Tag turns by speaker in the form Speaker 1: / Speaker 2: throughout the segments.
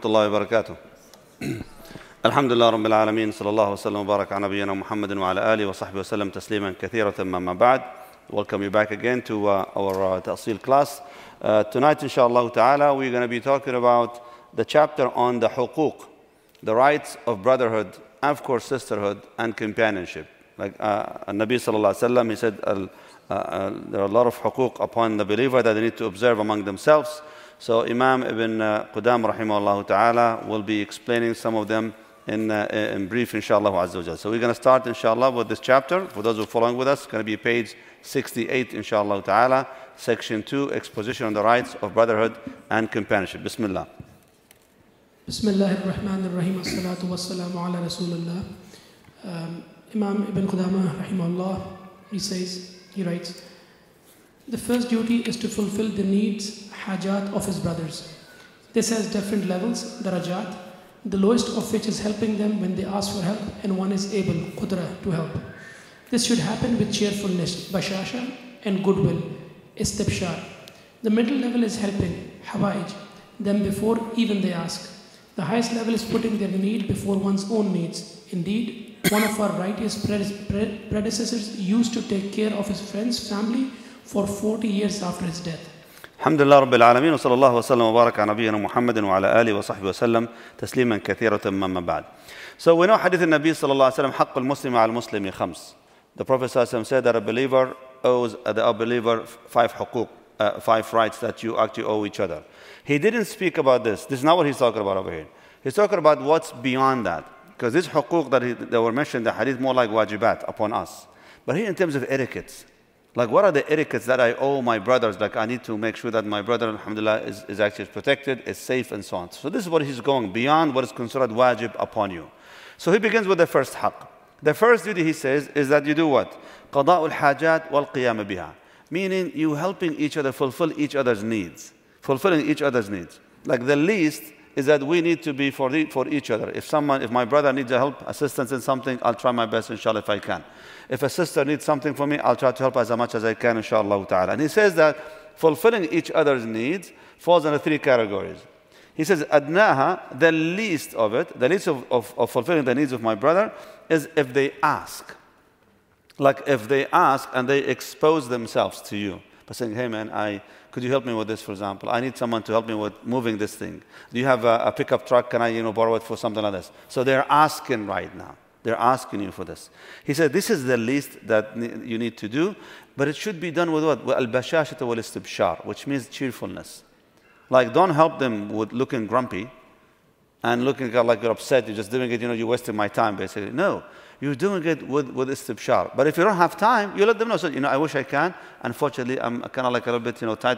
Speaker 1: الله وبركاته. الحمد لله رب العالمين، صلى الله وسلم وبارك على نبينا محمد وعلى آله وصحبه وسلم تسليما كثيرا. أما بعد, welcome you back again to our Ta'sil class. Tonight, inshallah ta'ala, we're going to be talking about the chapter on the huquq, the rights of brotherhood, and of course sisterhood and companionship. Like Nabi sallallahu alaihi wasallam, he said there are a lot of huquq upon the believer that they need to observe among themselves. So Imam Ibn Qudam rahimahullah ta'ala will be explaining some of them in brief, inshallah azza wa jal. So we're going to start inshallah with this chapter. For those who are following with us, it's going to be page 68 inshallah ta'ala, section 2, exposition on the rights of brotherhood and companionship. Bismillah.
Speaker 2: Bismillahir Rahmanir Rahim. As-salatu was-salamu ala Rasulullah. Imam Ibn Qudamah rahimahullah, he writes, the first duty is to fulfill the needs, hajat of his brothers. This has different levels, darajat, the lowest of which is helping them when they ask for help and one is able, qudra, to help. This should happen with cheerfulness, bashasha, and goodwill, istibshar. The middle level is helping, hawaij, them before even they ask. The highest level is putting their need before one's own needs. Indeed, one of our righteous predecessors used to take care of his friend's family for 40 years after his death.
Speaker 1: Alhamdulillah Rabbil Alameen, wa sallallahu wa sallam wa baraka ala nabiyyina Muhammadin wa ala alihi wa sahbihi wa sallam tasliman kathiratan amma ba'd. So we know hadith al-Nabi sallallahu alayhi wa sallam, haqq al-muslimi al-muslimi khams. The Prophet sallallahu alayhi wa sallam said that a believer owes the unbeliever five huquq, five rights that you actually owe each other. He didn't speak about this. This is not what he's talking about over here. He's talking about what's beyond that. Because these huquq that were mentioned in the hadith more like wajibat upon us. But here in terms of etiquettes, like what are the etiquettes that I owe my brothers? Like I need to make sure that my brother, alhamdulillah, is actually protected, is safe and so on. So this is what he's going beyond what is considered wajib upon you. So he begins with the first haqq. The first duty, he says, is that you do what? Qada'ul hajat wal qiyam biha. Meaning you helping each other fulfill each other's needs. Fulfilling each other's needs. Like the least is that we need to be for each other. If my brother needs help, assistance in something, I'll try my best, inshallah, if I can. If a sister needs something from me, I'll try to help as much as I can, inshallah ta'ala. And he says that fulfilling each other's needs falls under three categories. He says, adnaha, the least of it, the least of fulfilling the needs of my brother is if they ask. Like if they ask and they expose themselves to you. By saying, hey man, could you help me with this, for example? I need someone to help me with moving this thing. Do you have a pickup truck? Can I borrow it for something like this? So they're asking right now. They're asking you for this. He said, this is the least that you need to do, but it should be done with what? Al-bashashata wal-istibshar, which means cheerfulness. Like don't help them with looking grumpy and looking like you're upset. You're just doing it, you're wasting my time, basically. No. You're doing it with istibshar. But if you don't have time, you let them know. So, I wish I can. Unfortunately, I'm kind of like a little bit, tight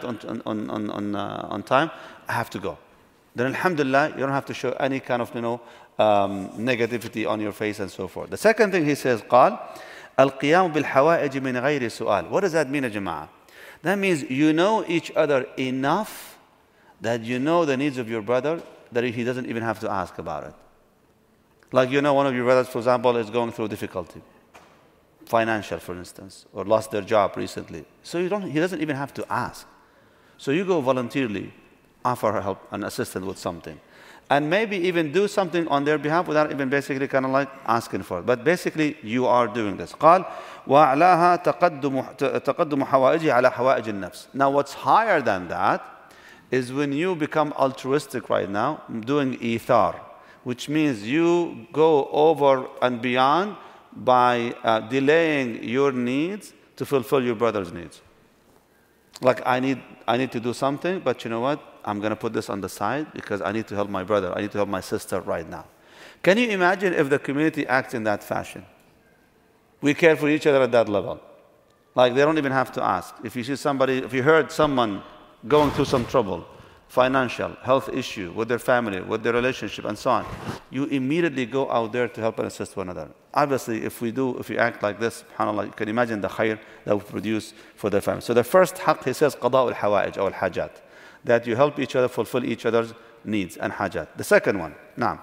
Speaker 1: on time. I have to go. Then, alhamdulillah, you don't have to show any kind of, negativity on your face and so forth. The second thing he says, قال القيام بالحوائج من غير سؤال. What does that mean, جماعة? That means you know each other enough that you know the needs of your brother that he doesn't even have to ask about it. Like one of your brothers, for example, is going through difficulty, financial, for instance, or lost their job recently. So he doesn't even have to ask. So you go voluntarily, offer her help and assistance with something. And maybe even do something on their behalf without even basically kind of like asking for it. But basically, you are doing this. قال وَعْلَاهَا تَقَدُّمُ حَوَائِجِ عَلَى حَوَائِجِ النَّفْسِ. Now what's higher than that is when you become altruistic right now, doing ithar, which means you go over and beyond by delaying your needs to fulfill your brother's needs. Like I need to do something, but you know what? I'm going to put this on the side because I need to help my brother. I need to help my sister right now. Can you imagine if the community acts in that fashion? We care for each other at that level. Like they don't even have to ask. If you heard someone going through some trouble, financial, health issue with their family, with their relationship, and so on, you immediately go out there to help and assist one another. Obviously, if we act like this, subhanAllah, you can imagine the khair that we produce for their family. So the first haqq, he says, qada al-hawa'ij or al-hajat, that you help each other fulfill each other's needs and hajat. The second one, naam.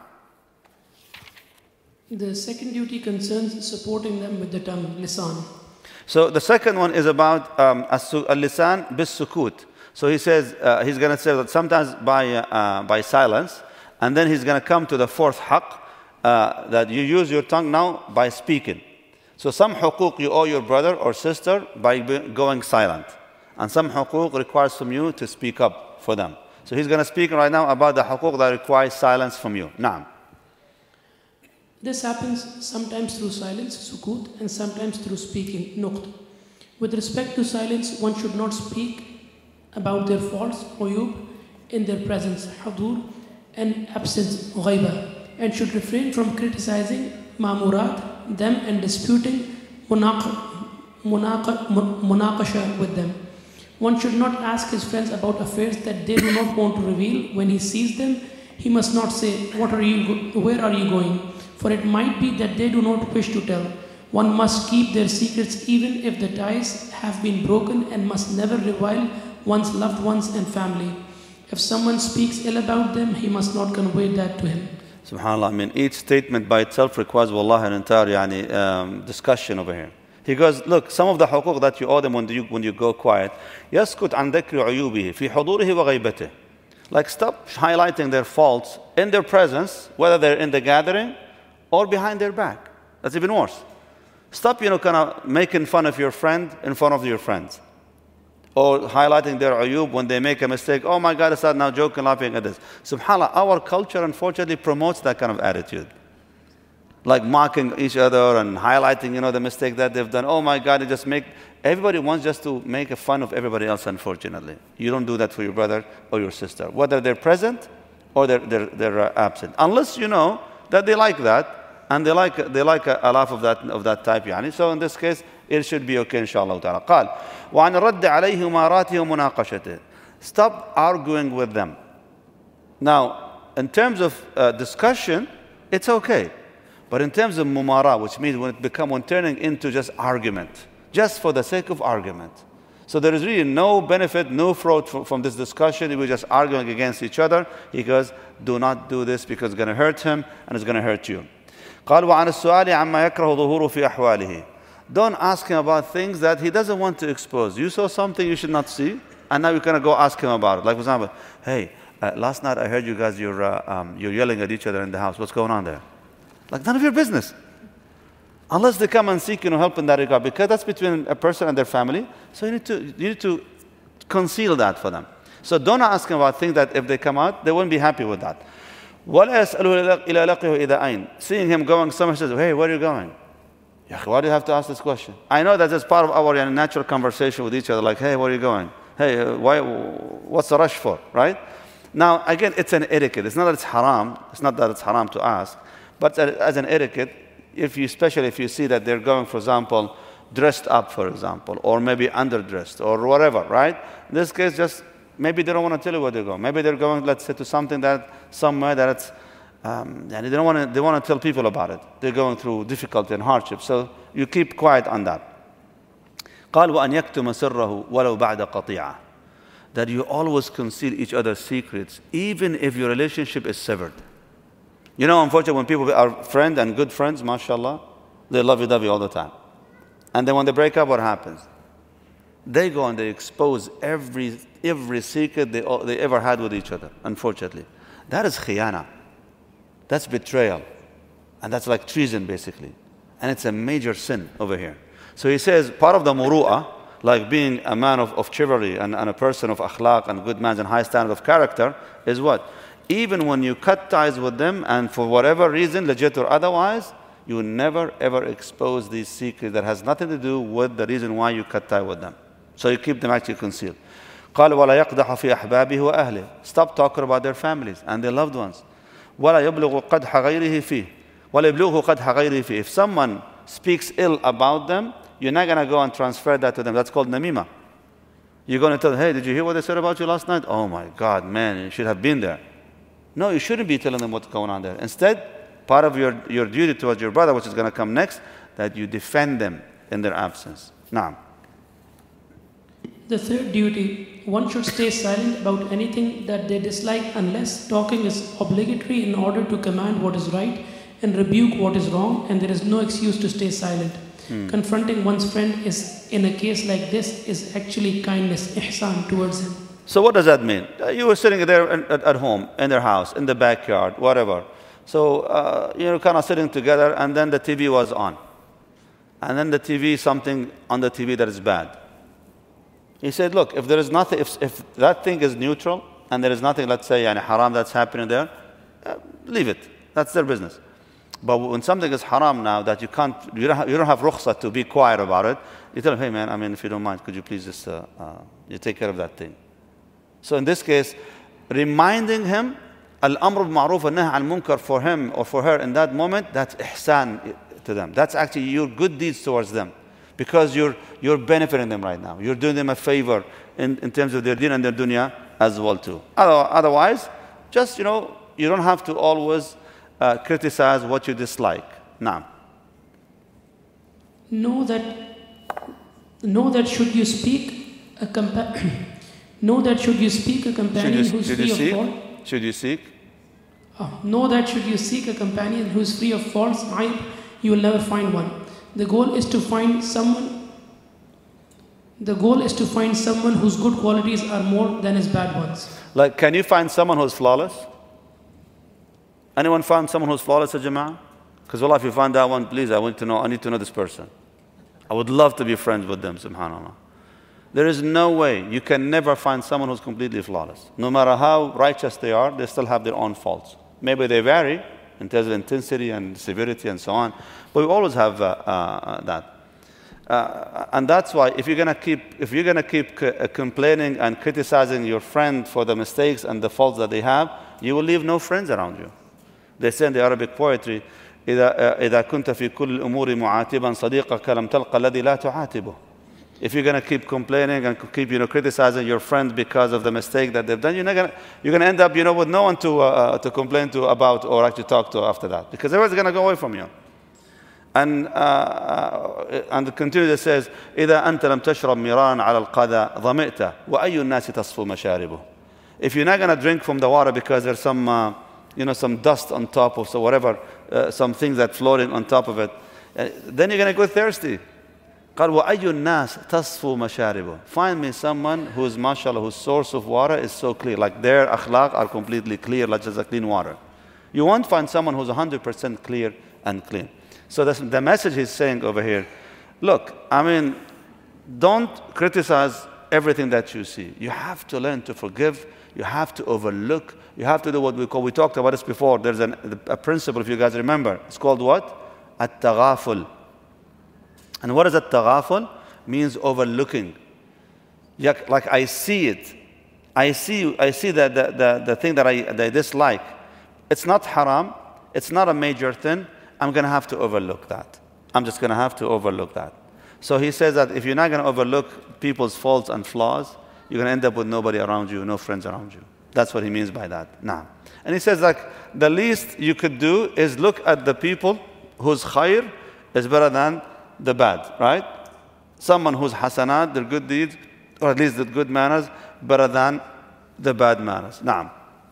Speaker 2: The second duty concerns supporting them with the tongue, lisan.
Speaker 1: So the second one is about al-lisan bis-sukut. So he says, he's going to say that sometimes by silence, And then he's going to come to the fourth haqq, that you use your tongue now by speaking. So some huquq you owe your brother or sister by going silent. And some huquq requires from you to speak up for them. So he's going to speak right now about the huquq that requires silence from you. Naam.
Speaker 2: This happens sometimes through silence, sukut, and sometimes through speaking, nuqt. With respect to silence, one should not speak about their faults, uyub, in their presence, hudur, and absence, ghaiba, and should refrain from criticizing ma'murat, them, and disputing munaqasha with them. One should not ask his friends about affairs that they do not want to reveal. When he sees them, he must not say, where are you going? For it might be that they do not wish to tell. One must keep their secrets even if the ties have been broken, and must never revile one's loved ones and family. If someone speaks ill about them, he must not convey that to him.
Speaker 1: SubhanAllah, I mean, each statement by itself requires, wallah, an entire discussion over here. He goes, look, some of the huquq that you owe them when you go quiet, يَسْكُتْ عَنْ ذَكْرِ عُيُوبِهِ فِي حُضُورِهِ وَغَيْبَتِهِ. Like, stop highlighting their faults in their presence, whether they're in the gathering or behind their back. That's even worse. Stop, kind of making fun of your friend in front of your friends. Or highlighting their uyub when they make a mistake. Oh my God, I start now joking, laughing at this. SubhanAllah, our culture unfortunately promotes that kind of attitude. Like mocking each other and highlighting, the mistake that they've done. Oh my God, everybody wants just to make a fun of everybody else, unfortunately. You don't do that for your brother or your sister, whether they're present or they're absent. Unless you know that they like that, and they like a laugh of that type. So in this case, it should be okay, inshallah ta'ala. قال وعن الرد عليه مراته ومناقشته. Stop arguing with them. Now, in terms of discussion, it's okay. But in terms of mumara, which means when turning into just argument, just for the sake of argument. So there is really no benefit, no fruit from this discussion. We're just arguing against each other. He goes, do not do this because it's going to hurt him and it's going to hurt you. قال وعن السؤال عما يكره ظهوره في أحواله. Don't ask him about things that he doesn't want to expose. You saw something you should not see, and now you're going to go ask him about it. Like, for example, hey, last night I heard you guys, you're yelling at each other in the house. What's going on there? Like, none of your business. Unless they come and seek help in that regard, because that's between a person and their family. So you need to conceal that for them. So don't ask him about things that if they come out, they won't be happy with that. وَلَا يَسْأَلُهُ إِلَى لَقِهُ إِذَا أَيْنَ. Seeing him going somewhere, he says, hey, where are you going? Why do you have to ask this question? I know that it's part of our natural conversation with each other, like, hey, where are you going? Hey, what's the rush for, right? Now, again, it's an etiquette. It's not that it's haram. It's not that it's haram to ask. But as an etiquette, especially if you see that they're going, for example, dressed up, for example, or maybe underdressed, or whatever, right? In this case, just maybe they don't want to tell you where they're going. Maybe they're going, let's say, to somewhere that it's, they want to tell people about it. They're going through difficulty and hardship. So you keep quiet on that. قال وأن يكتم سره ولو بعد قطيعة. That you always conceal each other's secrets, even if your relationship is severed. Unfortunately, when people are friends and good friends, mashallah, they lovey-dovey all the time. And then when they break up, what happens? They go and they expose every secret they ever had with each other, unfortunately. That is khiyana. That's betrayal. And that's like treason, basically. And it's a major sin over here. So he says, part of the muru'ah, like being a man of chivalry and a person of akhlaq and good manners and high standard of character, is what? Even when you cut ties with them, and for whatever reason, legit or otherwise, you will never ever expose these secrets that has nothing to do with the reason why you cut tie with them. So you keep them actually concealed. قال ولا يقدح في أحبابه وأهله. Stop talking about their families and their loved ones. ولا يبلغ قدح غيره فيه. ولا يبلغه قدح غيره فيه. If someone speaks ill about them, you're not going to go and transfer that to them. That's called namima. You're going to tell them, hey, did you hear what they said about you last night? Oh my God, man, you should have been there. No, you shouldn't be telling them what's going on there. Instead, part of your duty towards your brother, which is going to come next, that you defend them in their absence. Naam.
Speaker 2: The third duty, one should stay silent about anything that they dislike unless talking is obligatory in order to command what is right and rebuke what is wrong, and there is no excuse to stay silent. Confronting one's friend is in a case like this is actually kindness, ihsan towards him.
Speaker 1: So what does that mean? You were sitting there at home, in their house, in the backyard, whatever. So you're kind of sitting together, and then the TV was on. And then the TV, something on the TV that is bad. He said, look, if there is nothing, if that thing is neutral, and there is nothing, let's say, haram that's happening there, leave it. That's their business. But when something is haram now that you don't have rukhsah to be quiet about it, you tell him, hey man, if you don't mind, could you please just you take care of that thing? So in this case, reminding him, al-amr bil-ma'ruf and nahy al-munkar for him or for her in that moment, that's ihsan to them. That's actually your good deeds towards them. Because you're benefiting them right now. You're doing them a favor in terms of their deen and their dunya as well too. Otherwise, just, you don't have to always criticize what you dislike. Now.
Speaker 2: Know that should you speak a companion who's free of fault.
Speaker 1: Should you seek?
Speaker 2: Know that should you seek a companion who's free of faults, you will never find one. The goal is to find someone whose good qualities are more than his bad ones.
Speaker 1: Like, can you find someone who's flawless? Anyone found someone who's flawless, Jama'ah? Because wallah, if you find that one, please, I need to know this person. I would love to be friends with them, subhanAllah. There is no way, you can never find someone who's completely flawless. No matter how righteous they are, they still have their own faults. Maybe they vary in terms of intensity and severity and so on, but we always have that. And that's why if you're gonna keep complaining and criticizing your friend for the mistakes and the faults that they have, you will leave no friends around you. They say in the Arabic poetry, إذا كنت في كل الأمور معاتبا صديقك لم تلقى الذي لا تعاتبه. If you're going to keep complaining and keep criticizing your friend because of the mistake that they've done, you're going to end up with no one to complain to about or actually talk to after that, because everyone's going to go away from you. And the continuity says, إذا أنت لم تشرب مرارا على القذى ظمئت وأي الناس تصفو مشاربه. If you're not going to drink from the water because there's some some dust on top of some things that floating on top of it, then you're going to go thirsty. قال وأي الناس تصفو مشاربه. Find me someone whose mashallah, whose source of water is so clear, like their akhlaq are completely clear, like just a clean water. You won't find someone who's 100% clear and clean. So the message he's saying over here, look, don't criticize everything that you see. You have to learn to forgive. You have to overlook. You have to do what we talked about this before. There's a principle, if you guys remember. It's called what? At-taghaful. And what is at-taghaful? Means overlooking. Like I see it. I see the thing that I dislike. It's not haram. It's not a major thing. I'm going to have to overlook that. I'm just going to have to overlook that. So he says that if you're not going to overlook people's faults and flaws, you're going to end up with nobody around you, no friends around you. That's what he means by that. Nah. And he says the least you could do is look at the people whose khair is better than the bad, right? Someone whose hasanat, their good deeds, or at least the good manners, better than the bad manners. Naam.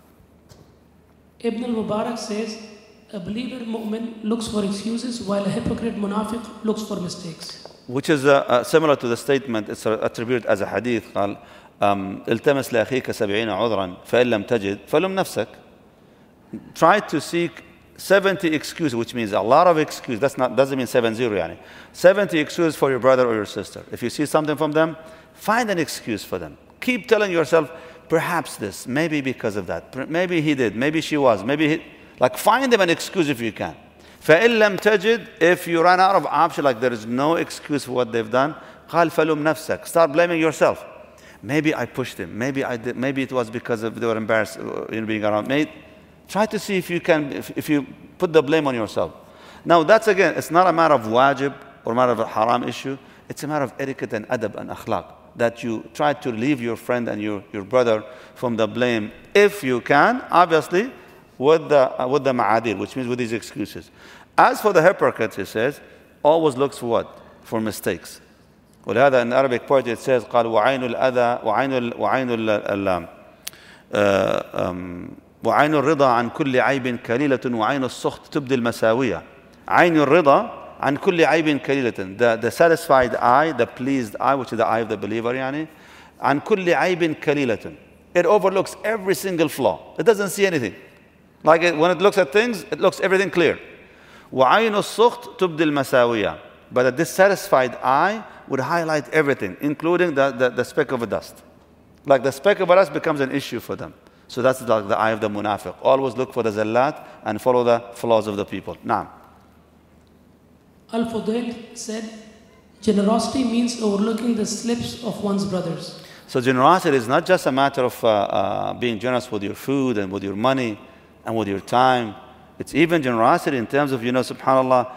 Speaker 2: Ibn al-Mubarak says, a believer mu'min looks for excuses while a hypocrite munafiq looks for mistakes.
Speaker 1: Which is similar to the statement, it's attributed as a hadith, قال التمس لأخيك 70 عذرا فإن لم تجد فلم نفسك. Try to seek 70 excuses, which means a lot of excuses. Doesn't mean 70 yani. 70 excuses for your brother or your sister. If you see something from them, find an excuse for them. Keep telling yourself, perhaps this, maybe because of that, maybe he did, maybe she was, find them an excuse if you can. فَإِن لَمْ تَجِدْ, if you run out of option, like there is no excuse for what they've done, قَالْ فَلُمْ نَفْسَكَ. Start blaming yourself. Maybe I pushed him. Maybe I did. Maybe it was because they were embarrassed being around. Try to see if you can, if you put the blame on yourself. Now that's again, it's not a matter of wajib or a matter of a haram issue. It's a matter of etiquette and adab and akhlaq. That you try to leave your friend and your brother from the blame, if you can, obviously, with the ma'adir, which means with these excuses. As for the hypocrite, he says, always looks for what? For mistakes. ولهذا in Arabic poetry it says قال وعين الأذى وعين الرضا عن كل عيب كليلة وعين السخط تبدي المساوية. عين الرضا عن كل عيب كليلة. The satisfied eye, the pleased eye, which is the eye of the believer, عن كل عيب كليلة. It overlooks every single flaw. It doesn't see anything. Like when it looks at things, it looks everything clear. وعين السخط تبدي المساوية. But a dissatisfied eye would highlight everything, including the speck of a dust. Like the speck of a dust becomes an issue for them. So that's like the eye of the munafiq. Always look for the zallat and follow the flaws of the people. Naam.
Speaker 2: Al-Fudayl said, generosity means overlooking the slips of one's brothers.
Speaker 1: So generosity is not just a matter of being generous with your food and with your money and with your time. It's even generosity in terms of, subhanAllah,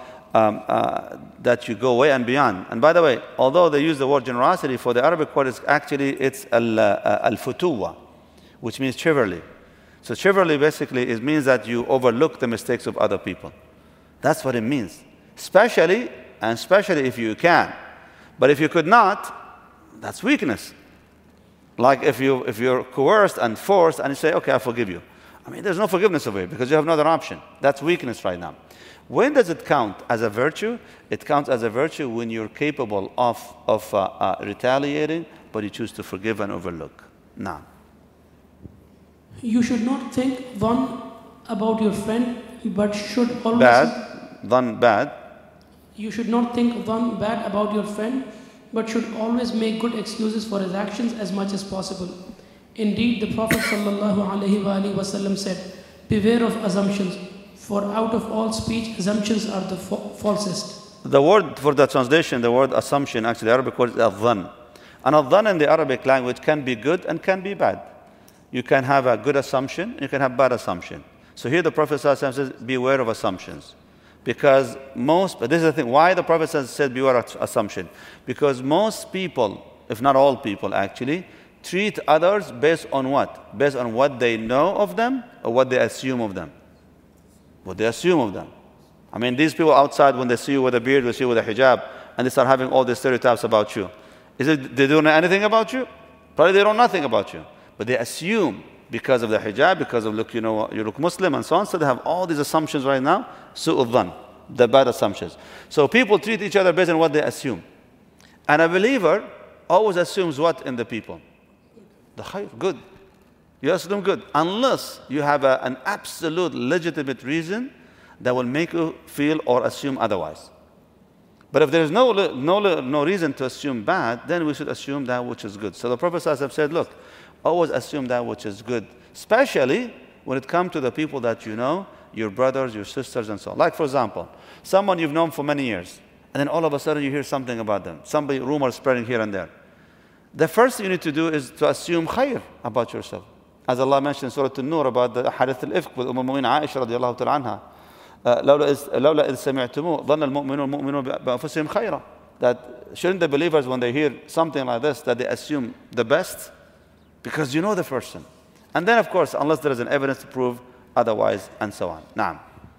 Speaker 1: that you go way and beyond. And by the way, although they use the word generosity, for the Arabic word, it's al-futuwa, which means chivalry. So chivalry basically means that you overlook the mistakes of other people. That's what it means. Especially if you can. But if you could not, that's weakness. Like if you're coerced and forced and you say, okay, I forgive you. I mean, there's no forgiveness of it because you have no other option. That's weakness right now. When does it count as a virtue? It counts as a virtue when you're capable of retaliating, but you choose to forgive and overlook. Now.
Speaker 2: You should not think one about your friend, but should always...
Speaker 1: Bad.
Speaker 2: You should not think one bad about your friend, but should always make good excuses for his actions as much as possible. Indeed, the Prophet ﷺ said, beware of assumptions, for out of all speech, assumptions are the falsest.
Speaker 1: The word for the translation, the word assumption, actually the Arabic word is al-dhan. And al-dhan in the Arabic language can be good and can be bad. You can have a good assumption and you can have bad assumption. So here the Prophet ﷺ says, beware of assumptions. Because but this is the thing, why the Prophet said beware of assumption? Because most people, if not all people actually, treat others based on what? Based on what they know of them or what they assume of them. What they assume of them. I mean, these people outside, when they see you with a beard, they see you with a hijab, and they start having all these stereotypes about you. Is it they don't know anything about you? Probably they don't know nothing about you. But they assume because of the hijab, because of you look Muslim and so on, so they have all these assumptions right now, su'ul dhan, the bad assumptions. So people treat each other based on what they assume. And a believer always assumes what in the people? The khayr, good. You assume good, unless you have an absolute legitimate reason that will make you feel or assume otherwise. But if there is no reason to assume bad, then we should assume that which is good. So the Prophet ﷺ said, look, always assume that which is good, especially when it comes to the people that you know, your brothers, your sisters, and so on. Like, for example, someone you've known for many years, and then all of a sudden you hear something about them, rumors spreading here and there. The first thing you need to do is to assume khayr about yourself. As Allah mentioned in Surah An-Nur about the hadith al-ifk with Mu'min Aisha radiallahu ta'ala anha. لولا إذ سمعتموه ظن المؤمنون بأنفسهم خيرا. That shouldn't the believers, when they hear something like this, that they assume the best? Because you know the person. And then, of course, unless there is an evidence to prove otherwise, and so on. Naam.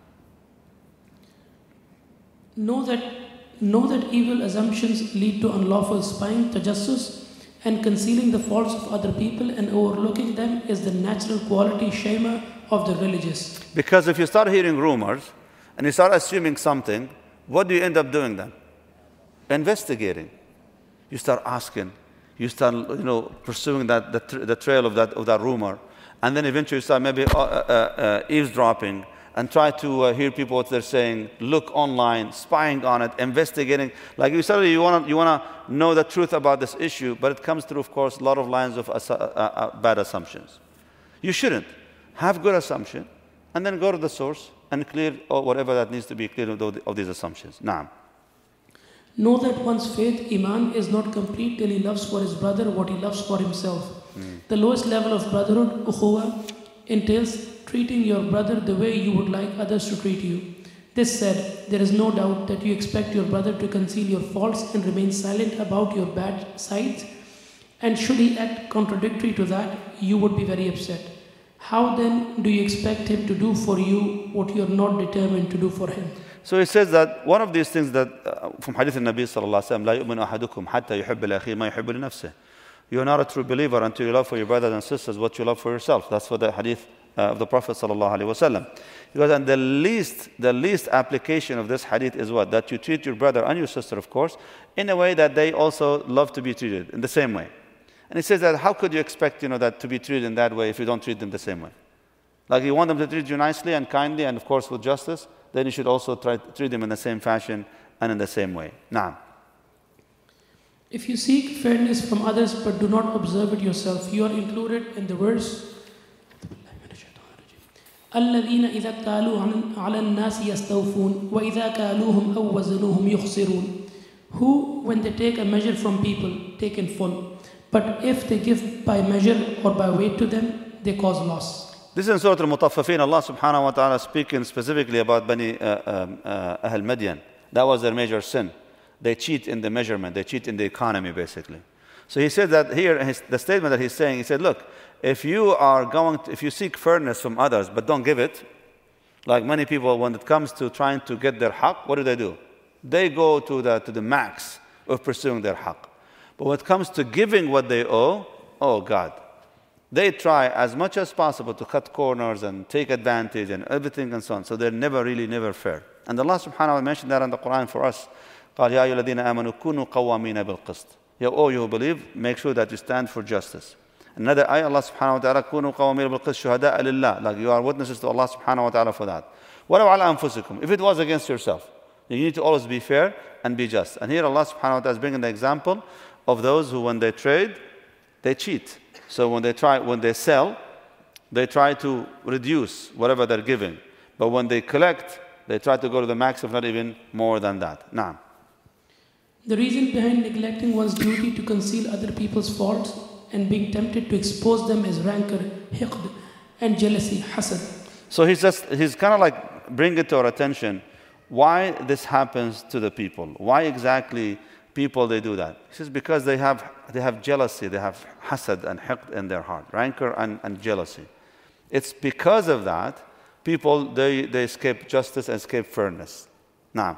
Speaker 2: Know that evil assumptions lead to unlawful spying, tajassus, and concealing the faults of other people and overlooking them is the natural quality shema of the religious.
Speaker 1: Because if you start hearing rumors and you start assuming something, what do you end up doing then? Investigating. You start asking. You start, pursuing the trail of that rumor, and then eventually you start maybe eavesdropping and try to hear people what they're saying, look online, spying on it, investigating. Like you want to know the truth about this issue, but it comes through, of course, a lot of lines of bad assumptions. You shouldn't. Have good assumption, and then go to the source and clear whatever that needs to be cleared of these assumptions. Naam.
Speaker 2: Know that one's faith, iman, is not complete till he loves for his brother what he loves for himself. The lowest level of brotherhood, ukhuwa, entails treating your brother the way you would like others to treat you. This said, there is no doubt that you expect your brother to conceal your faults and remain silent about your bad sides, and should he act contradictory to that, you would be very upset. How then do you expect him to do for you what you are not determined to do for him?
Speaker 1: So he says that one of these things that from Hadith al-Nabi sallallahu alaihi wasallam, لا يؤمن أحدكم حتى يحب لأخيه ما يحب لنفسه. You are not a true believer until you love for your brothers and sisters what you love for yourself. That's what the Hadith of the Prophet sallallahu alaihi wasallam. Because and the least application of this Hadith is what? That you treat your brother and your sister, of course, in a way that they also love to be treated in the same way. And he says that how could you expect, that to be treated in that way if you don't treat them the same way? Like you want them to treat you nicely and kindly and of course with justice, then you should also try to treat them in the same fashion and in the same way. Naam.
Speaker 2: If you seek fairness from others but do not observe it yourself, you are included in the verse الذين إذا اكتالوا على الناس يستوفون وإذا كالوهم أو وزنوهم يخسرون. Who, when they take a measure from people, take in full. But if they give by measure or by weight to them, they cause loss.
Speaker 1: This is in Surah Al-Mutaffifin, Allah subhanahu wa ta'ala speaking specifically about Bani Ahl Madian. That was their major sin. They cheat in the measurement, they cheat in the economy basically. So he said that here, the statement that he's saying, he said, look, if you seek fairness from others but don't give it, like many people when it comes to trying to get their haqq, what do? They go to the max of pursuing their haqq. But when it comes to giving what they owe, oh God, they try as much as possible to cut corners and take advantage and everything and so on. So they're never fair. And Allah subhanahu wa ta'ala mentioned that in the Quran for us. قال يا أيها الذين آمنوا كونوا قوامين بالقسط. Oh, you who believe, make sure that you stand for justice. Another ayah, Allah subhanahu wa ta'ala, كونوا قوامين بالقسط شهداء لله. Like you are witnesses to Allah subhanahu wa ta'ala for that. وَلَوْ عَلَى أَنفُسِكُمْ. If it was against yourself, you need to always be fair and be just. And here Allah subhanahu wa ta'ala is bringing the example of those who when they trade, they cheat. So when they sell, they try to reduce whatever they're giving. But when they collect, they try to go to the max, if not even more than that. Naam.
Speaker 2: The reason behind neglecting one's duty to conceal other people's faults and being tempted to expose them is rancor, hiqd, and jealousy, hasad. So
Speaker 1: he's kind of like bringing it to our attention why this happens to the people. Why exactly people they do that? He says because they have jealousy, they have hasad and hiqd in their heart, rancor and jealousy. It's because of that people they escape justice and escape fairness. Now,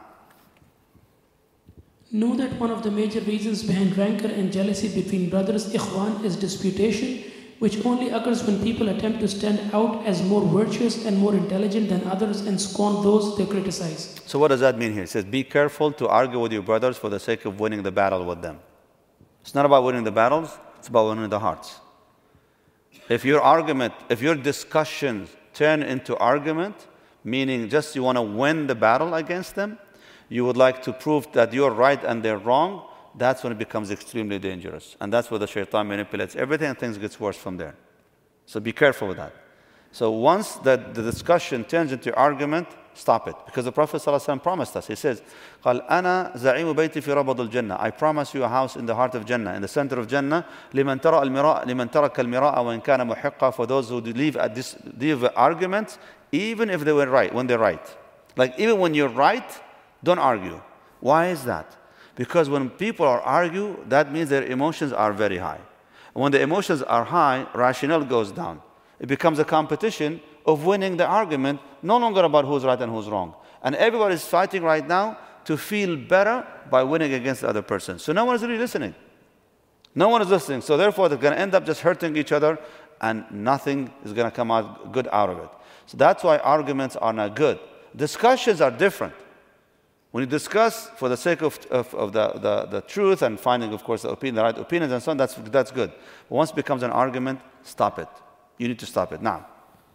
Speaker 2: know that one of the major reasons behind rancor and jealousy between brothers, ikhwan, is disputation, which only occurs when people attempt to stand out as more virtuous and more intelligent than others and scorn those they criticize.
Speaker 1: So what does that mean here? It says, be careful to argue with your brothers for the sake of winning the battle with them. It's not about winning the battles, it's about winning the hearts. If your discussions turn into argument, meaning just you want to win the battle against them, you would like to prove that you're right and they're wrong, that's when it becomes extremely dangerous. And that's where the shaitan manipulates everything and things gets worse from there. So be careful with that. So once the discussion turns into argument, stop it. Because the Prophet ﷺ promised us. He says, قال أنا زعيم بيتي في ربض الجنة. I promise you a house in the heart of Jannah, in the center of Jannah. لمن ترك المراء وإن كان محقا. For those who leave arguments, even if they were right, when they're right. Like even when you're right, don't argue. Why is that? Because when people argue, that means their emotions are very high. And when the emotions are high, rationale goes down. It becomes a competition of winning the argument, no longer about who's right and who's wrong. And everybody is fighting right now to feel better by winning against the other person. So no one is really listening. No one is listening. So therefore, they're going to end up just hurting each other and nothing is going to come out good out of it. So that's why arguments are not good. Discussions are different. When you discuss for the sake of the truth and finding, of course, the right opinions and so on, that's good. But once it becomes an argument, stop it. You need to stop it now.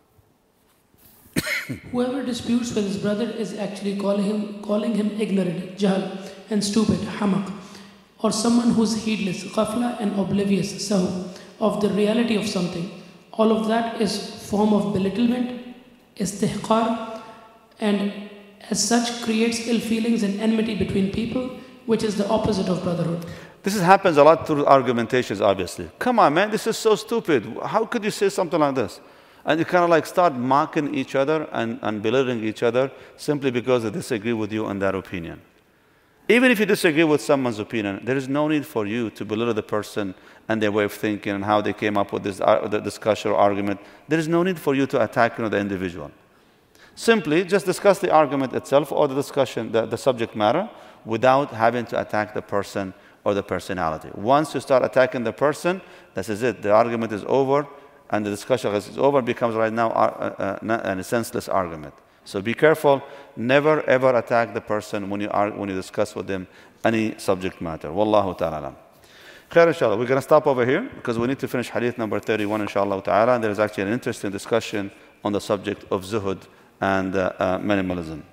Speaker 2: Whoever disputes with his brother is actually calling him ignorant, jahl, and stupid, hamaq, or someone who's heedless, ghafla, and oblivious, sahu, of the reality of something. All of that is form of belittlement, istihqar, and as such creates ill feelings and enmity between people, which is the opposite of brotherhood.
Speaker 1: This happens a lot through argumentations, obviously. Come on, man, this is so stupid. How could you say something like this? And you kind of like start mocking each other and belittling each other simply because they disagree with you on that opinion. Even if you disagree with someone's opinion, there is no need for you to belittle the person and their way of thinking and how they came up with this the discussion or argument. There is no need for you to attack the individual. Simply just discuss the argument itself or the discussion, the subject matter, without having to attack the person or the personality. Once you start attacking the person, this is it. The argument is over and the discussion is over. It becomes right now a senseless argument. So be careful. Never ever attack the person when you discuss with them any subject matter. Wallahu ta'ala. Khair, inshallah. We're going to stop over here because we need to finish hadith number 31, inshallah ta'ala. And there is actually an interesting discussion on the subject of zuhud and minimalism.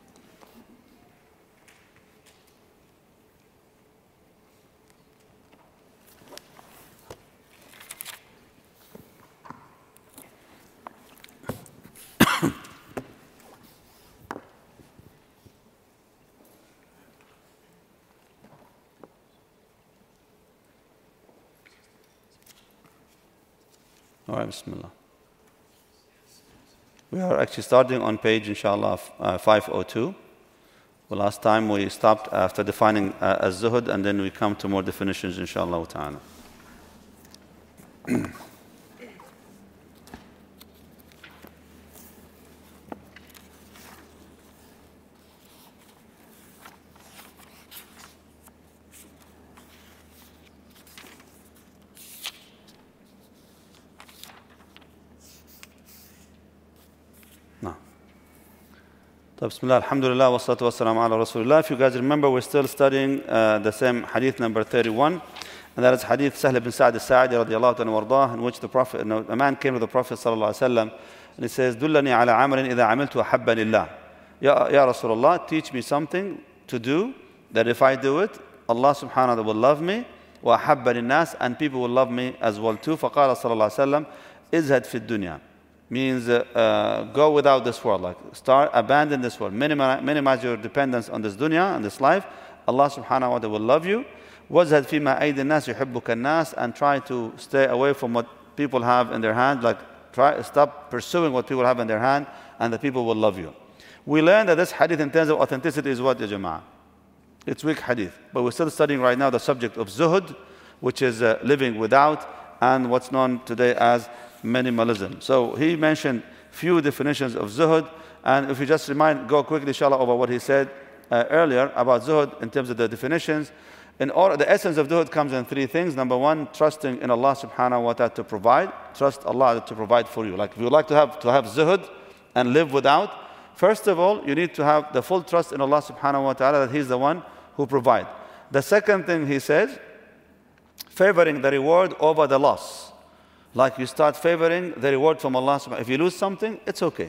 Speaker 1: All right, bismillah. We are actually starting on page, inshallah, 502. The last time we stopped after defining az-zuhud, and then we come to more definitions, inshallah ta'ala. Bismillah, alhamdulillah, wa salatu wa salam ala rasulullah. If you guys remember, we're still studying the same hadith number 31, and that is hadith Sahl ibn Sa'd al-Sa'idi radiyallahu anhu wardah, in which a man came to the Prophet sallallahu alaihi wasallam, and he says, Dullani ala amalin idha amiltu ahabba lillah. Ya Rasulullah, teach me something to do, that if I do it, Allah subhanahu wa ta'ala will love me, wa ahabba linnas, and people will love me as well too. Faqala sallallahu alaihi wasallam, izhad fi dunya. Means go without this world, like abandon this world, minimize your dependence on this dunya, on this life. Allah subhanahu wa ta'ala will love you. وَزْهَدْ فِي مَا أَيْدِ النَّاسِ يُحِبُّكَ النَّاسِ, and try to stay away from what people have in their hand, like stop pursuing what people have in their hand, and the people will love you. We learned that this hadith in terms of authenticity is what, ya jama'ah? It's weak hadith. But we're still studying right now the subject of zuhud, which is living without, and what's known today as minimalism. So he mentioned few definitions of zuhud, and if you just go quickly, inshallah, over what he said earlier about zuhud in terms of the definitions. The essence of zuhud comes in three things. Number one, trusting in Allah subhanahu wa ta'ala to provide. Trust Allah to provide for you. Like if you would like to have zuhud and live without, first of all, you need to have the full trust in Allah subhanahu wa ta'ala that He's the one who provides. The second thing he says, favoring the reward over the loss. Like you start favoring the reward from Allah subhanahu wa ta'ala. If you lose something, it's okay.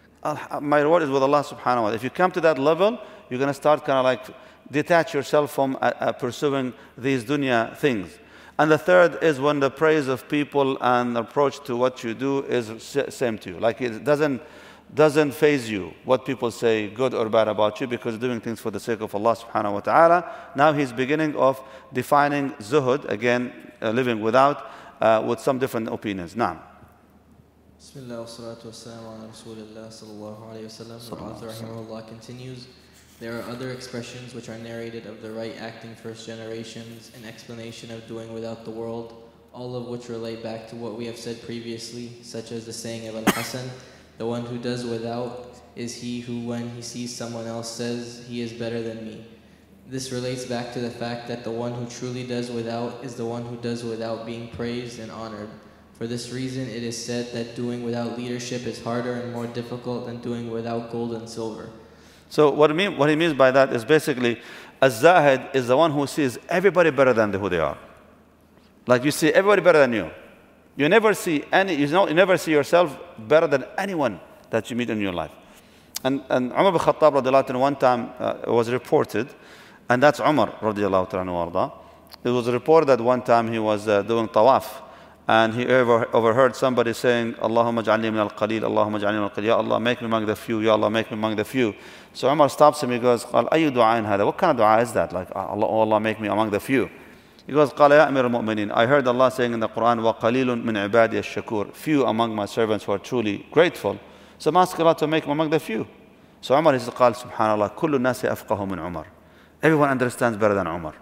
Speaker 1: My reward is with Allah subhanahu wa ta'ala. If you come to that level, you're going to start kind of like detach yourself from pursuing these dunya things. And the third is when the praise of people and approach to what you do is same to you. Like it doesn't faze you what people say good or bad about you, because you're doing things for the sake of Allah subhanahu wa ta'ala. Now he's beginning of defining zuhud, again living without, with some different opinions. Naam.
Speaker 3: Bismillah wa salatu wa salam ala Rasulullah sallallahu alayhi wa sallam. The author rahimahullah continues, there are other expressions which are narrated of the right acting first generations, an explanation of doing without the world, all of which relate back to what we have said previously, such as the saying of Al-Hasan, the one who does without is he who when he sees someone else says, he is better than me. This relates back to the fact that the one who truly does without is the one who does without being praised and honored. For this reason, it is said that doing without leadership is harder and more difficult than doing without gold and silver.
Speaker 1: So what he means by that is basically, az-zahid is the one who sees everybody better than who they are. Like you see everybody better than you. You never see you never see yourself better than anyone that you meet in your life. And Umar ibn Khattab radiallahu anhu, one time it was reported, and that's Umar radiallahu anhu. It was reported that one time he was doing tawaf, and he overheard somebody saying, Allahumma ja'alni min al-qalil, Allahumma ja'alni min al-qalil, Ya Allah, make me among the few, Ya Allah, make me among the few. So Umar stops him, he goes, قال أي دعاء هذا? What kind of dua is that? Like, Allah, make me among the few. He goes, قال يا أمير المؤمنين, I heard Allah saying in the Quran, وَقَلِيلٌ مِنْ عِبَادِيَ الشَّكُورِ, few among my servants who are truly grateful. So I'm asking Allah to make me among the few. So Umar, he says, قال سبحان الله, كل الناس أفقه من عمر. Everyone understands better than Umar.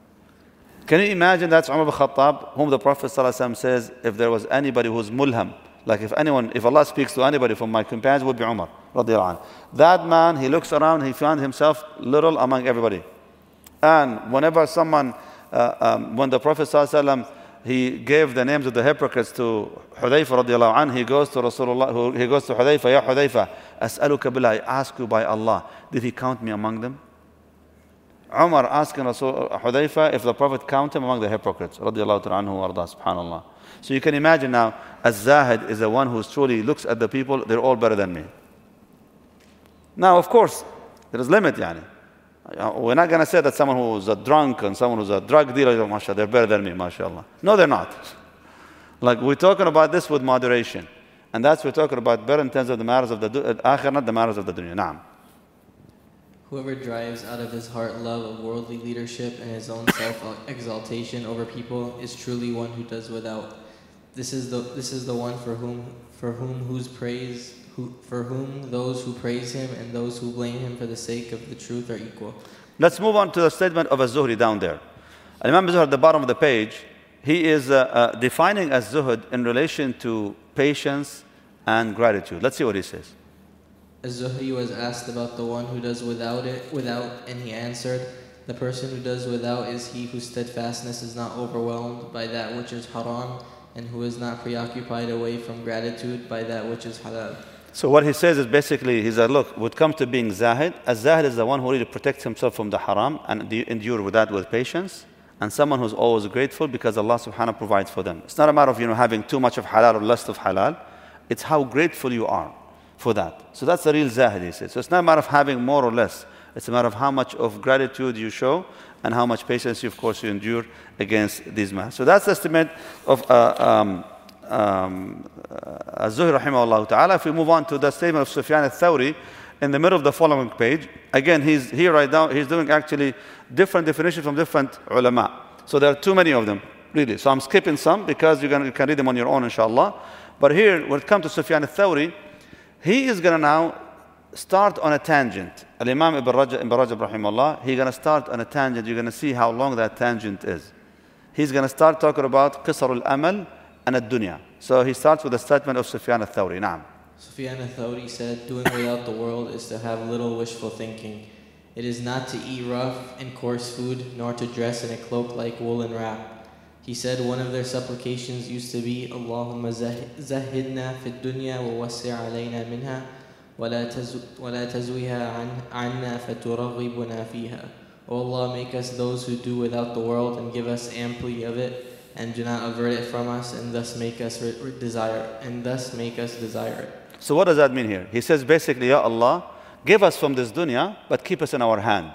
Speaker 1: Can you imagine that's Umar ibn Khattab, whom the Prophet ﷺ says, if there was anybody who's mulham, like if Allah speaks to anybody from my companions, it would be Umar radiallahu anhu. That man, he looks around, he found himself little among everybody. And whenever someone, when the Prophet ﷺ, he gave the names of the hypocrites to Hudayfa radiallahu anhu, he goes to Rasulullah, he goes to Hudayfa, Ya Hudayfa, as'aluka billah, I ask you by Allah, did he count me among them? Umar asking Hudayfa if the Prophet counted him among the hypocrites. Radiallahu ta'ala anhu wa arda, subhanallah. So you can imagine now, Az-Zahid is the one who truly looks at the people, they're all better than me. Now, of course, there is limit, yani. We're not going to say that someone who's a drunk and someone who's a drug dealer, mashallah, they're better than me, mashallah. No, they're not. Like, we're talking about this with moderation. And that's what we're talking about better in terms of the matters of the akhirah, not the matters of the dunya. Naam.
Speaker 3: Whoever drives out of his heart love of worldly leadership and his own self-exaltation over people is truly one who does without. This is the one for whom those who praise him and those who blame him for the sake of the truth are equal.
Speaker 1: Let's move on to the statement of Az-Zuhri down there. Imam Az-Zuhri at the bottom of the page, he is defining Az-Zuhd in relation to patience and gratitude. Let's see what he says.
Speaker 3: Az-Zuhri was asked about the one who does without, and he answered, the person who does without is he whose steadfastness is not overwhelmed by that which is haram, and who is not preoccupied away from gratitude by that which is halal.
Speaker 1: So what he says is basically, he said, look, when it comes to being zahid, a zahid is the one who really protects himself from the haram and endure with that with patience, and someone who's always grateful because Allah subhanahu provides for them. It's not a matter of having too much of halal or less of halal. It's how grateful you are for that. So that's the real zahid, he says. So it's not a matter of having more or less. It's a matter of how much of gratitude you show and how much patience, you, of course, you endure against these matters. So that's the estimate of Az-Zuhri rahimahullah ta'ala. If we move on to the statement of Sufyan al-Thawri in the middle of the following page, again, he's here right now, he's doing actually different definitions from different ulama. So there are too many of them, really. So I'm skipping some because you can read them on your own, inshallah. But here, when it comes to Sufyan al-Thawri, he is going to now start on a tangent. Al-Imam Ibn Rajab rahimahullah, he's going to start on a tangent. You're going to see how long that tangent is. He's going to start talking about Qisar al-Amal and ad-dunya. So he starts with the statement of Sufyan al-Thawri. Naam.
Speaker 3: Sufyan al-Thawri said, doing without the world is to have little wishful thinking. It is not to eat rough and coarse food, nor to dress in a cloak like woolen wrap. He said one of their supplications used to be, Allahumma zahidna fi dunya wa wasi' alayna minha wa la tazwiha anna faturaghibuna fiha. O Allah, make us those who do without the world and give us amply of it, and do not avert it from us, and thus make us desire it.
Speaker 1: So what does that mean here? He says basically, Ya Allah, give us from this dunya, but keep us in our hand.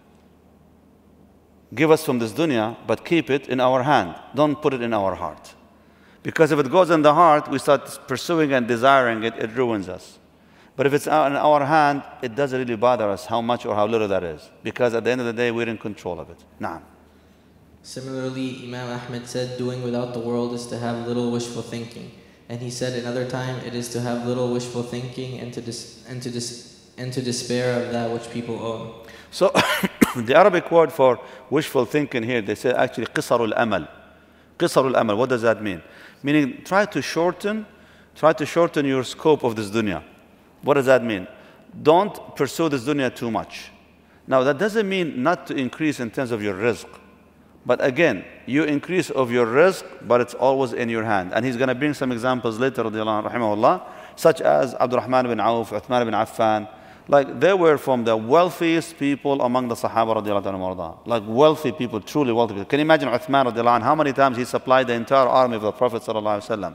Speaker 1: Give us from this dunya, but keep it in our hand. Don't put it in our heart. Because if it goes in the heart, we start pursuing and desiring it, it ruins us. But if it's in our hand, it doesn't really bother us how much or how little that is. Because at the end of the day, we're in control of it. Naam.
Speaker 3: Similarly, Imam Ahmed said, doing without the world is to have little wishful thinking. And he said another time, it is to have little wishful thinking and to despair of that which people own.
Speaker 1: So the Arabic word for wishful thinking here, they say actually qisar al-amal. Qisar al-amal, what does that mean? Meaning try to shorten your scope of this dunya. What does that mean? Don't pursue this dunya too much. Now that doesn't mean not to increase in terms of your rizq. But again, you increase of your rizq, but it's always in your hand. And he's going to bring some examples later, rahimahullah, such as Abdurrahman bin Auf, Uthman bin Affan. Like they were from the wealthiest people among the Sahaba radiallahu anhu. Like wealthy people, truly wealthy people. Can you imagine Uthman radiallahu anhu, how many times he supplied the entire army of the Prophet sallallahu alaihi wasallam?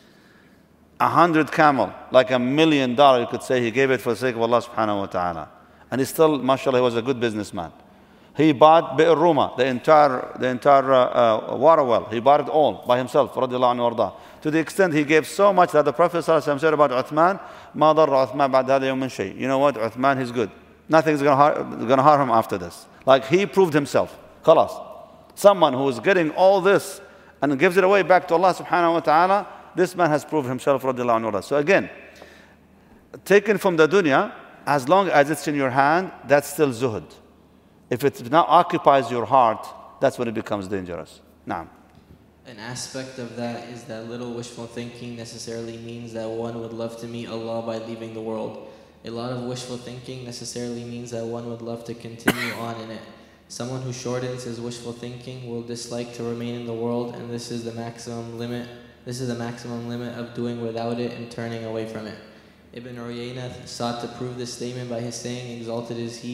Speaker 1: 100 camel, like $1 million, you could say, he gave it for the sake of Allah subhanahu wa ta'ala. And he still, mashallah, he was a good businessman. He bought Bi'r Ruma, the entire water well. He bought it all by himself, radiallahu anhu warda. To the extent he gave so much that the Prophet ﷺ said about Uthman, مَا ضَرَّ عُثْمَانَ بَعْدَ هَذَا يَوْمٍ شَيْءٍ. You know what, Uthman, he's good. Nothing's going to harm him after this. Like he proved himself. Khalas. Someone who is getting all this and gives it away back to Allah subhanahu wa ta'ala, this man has proved himself, radiallahu anhu warda. So again, taken from the dunya, as long as it's in your hand, that's still zuhud. If it now occupies your heart, that's when it becomes dangerous. Naam.
Speaker 3: An aspect of that is that little wishful thinking necessarily means that one would love to meet Allah by leaving the world. A lot of wishful thinking necessarily means that one would love to continue on in it. Someone who shortens his wishful thinking will dislike to remain in the world, and this is the maximum limit. This is the maximum limit of doing without it and turning away from it. Ibn Uyayna sought to prove this statement by his saying, exalted is he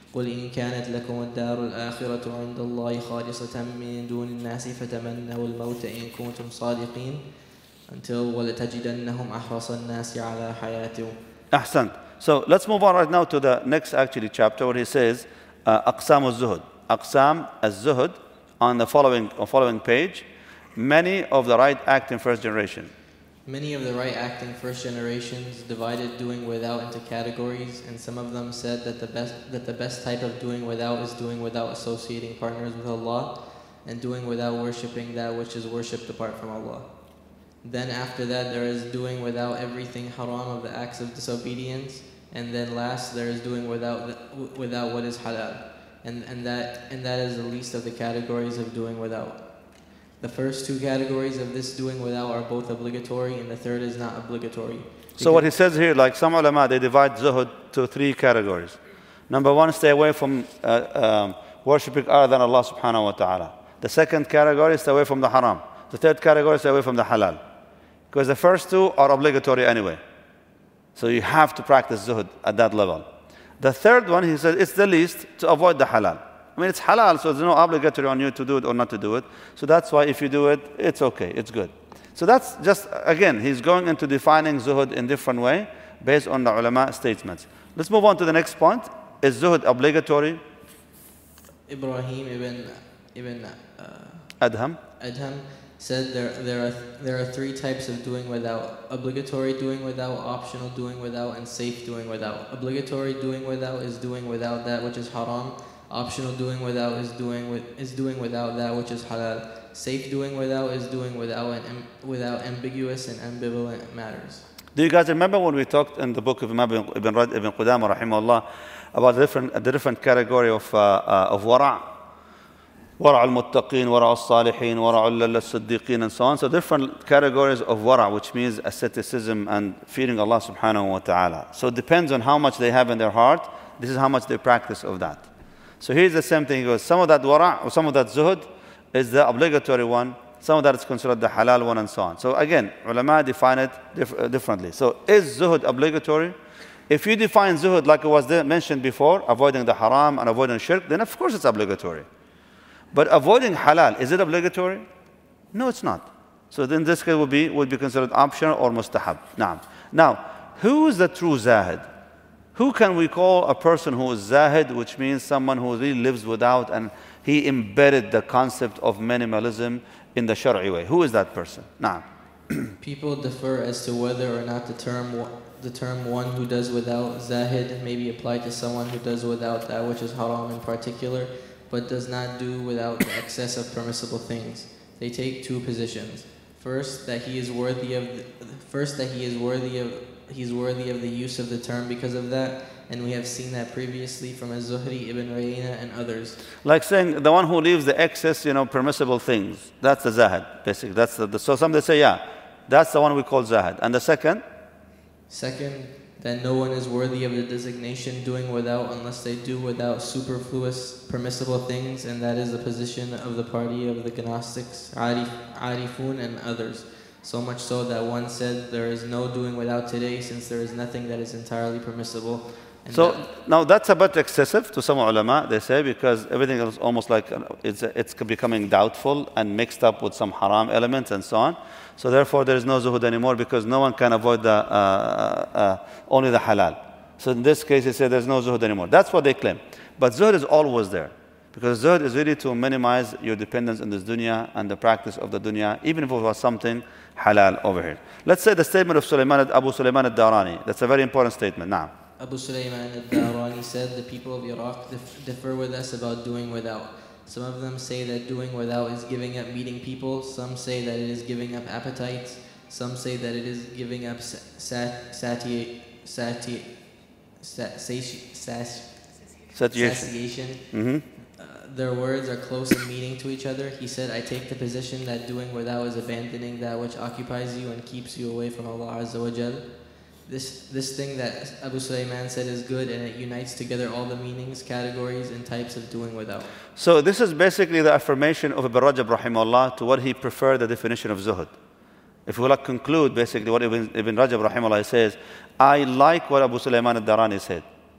Speaker 3: قل إن كانت لكم الدار الآخرة عند الله خالصة من دون الناس فتمنوا الموت إن كنتم صادقين until ولتجدنهم أحرص الناس على حياته.
Speaker 1: أحسن. So let's move on right now to the next actually chapter where he says أقسام الزهد. أقسام الزهد on the following page. Many of the right acting first generation.
Speaker 3: Many of the right acting first generations divided doing without into categories, and some of them said that the best type of doing without is doing without associating partners with Allah, and doing without worshipping that which is worshipped apart from Allah. Then after that there is doing without everything haram of the acts of disobedience, and then last there is doing without what is halal, and that is the least of the categories of doing without. The first two categories of this doing without are both obligatory, and the third is not obligatory.
Speaker 1: So what he says here, like some ulama, they divide zuhud to three categories. Number one, stay away from worshipping other than Allah subhanahu wa ta'ala. The second category, stay away from the haram. The third category, stay away from the halal. Because the first two are obligatory anyway. So you have to practice zuhud at that level. The third one, he said, it's the least, to avoid the halal. I mean, it's halal, so there's no obligatory on you to do it or not to do it. So that's why if you do it, it's okay, it's good. So that's just, again, he's going into defining zuhud in different way based on the ulama statements. Let's move on to the next point. Is zuhud obligatory?
Speaker 3: Ibrahim ibn
Speaker 1: Adham
Speaker 3: said there are three types of doing without: obligatory doing without, optional doing without, and safe doing without. Obligatory doing without is doing without that which is haram. Optional doing without is doing without that which is halal. Safe doing without is doing without ambiguous and ambivalent matters.
Speaker 1: Do you guys remember when we talked in the book of Imam Ibn Qudama rahimahullah about the different category of wara'? Wara' al-muttaqin, wara' al-salihin, wara' al-siddiqin, and so on. So different categories of wara', which means asceticism and fearing Allah subhanahu wa ta'ala. So it depends on how much they have in their heart. This is how much they practice of that. So here's the same thing. He goes, some of that wara' or some of that zuhud is the obligatory one. Some of that is considered the halal one, and so on. So again, ulama define it differently. So is zuhud obligatory? If you define zuhud like it was mentioned before, avoiding the haram and avoiding shirk, then of course it's obligatory. But avoiding halal, is it obligatory? No, it's not. So then this case would be considered optional or mustahab. Now, who is the true zahid? Who can we call a person who is zahid, which means someone who really lives without and he embedded the concept of minimalism in the Shar'i way? Who is that person? Now,
Speaker 3: people differ as to whether or not the term one who does without zahid may be applied to someone who does without that which is haram in particular, but does not do without the excess of permissible things. They take two positions. First, that he is worthy of the use of the term because of that, and we have seen that previously from Az-Zuhri, Ibn Uyayna, and others.
Speaker 1: Like saying the one who leaves the excess, permissible things, that's the zahid, basically. That's so some they say, yeah, that's the one we call zahid. And the second, that no one is worthy of the designation doing without unless they do without superfluous permissible things, and that is the position of the party of the Gnostics, Arifun, and others. So much so that one said there is no doing without today since there is nothing that is entirely permissible. Now that's a bit excessive to some ulama, they say, because everything is almost like it's becoming doubtful and mixed up with some haram elements and so on. So therefore there is no zuhud anymore because no one can avoid only the halal. So in this case, he said there's no zuhud anymore. That's what they claim. But zuhud is always there. Because zuhud is really to minimize your dependence on this dunya and the practice of the dunya, even if it was something halal over here. Let's say the statement of Abu Sulaiman al-Darani. That's a very important statement. Now,
Speaker 3: Abu Sulaiman al-Darani said, the people of Iraq differ with us about doing without. Some of them say that doing without is giving up meeting people. Some say that it is giving up appetites. Some say that it is giving up satiation.
Speaker 1: Mm-hmm.
Speaker 3: Their words are close in meaning to each other. He said, I take the position that doing without is abandoning that which occupies you and keeps you away from Allah Azza wa Jal. This thing that Abu Sulaiman said is good, and it unites together all the meanings, categories, and types of doing without.
Speaker 1: So this is basically the affirmation of Ibn Rajab rahimahullah to what he preferred the definition of zuhud. If we like conclude basically what Ibn Rajab rahimahullah says, I like what Abu Sulaiman al-Darani said.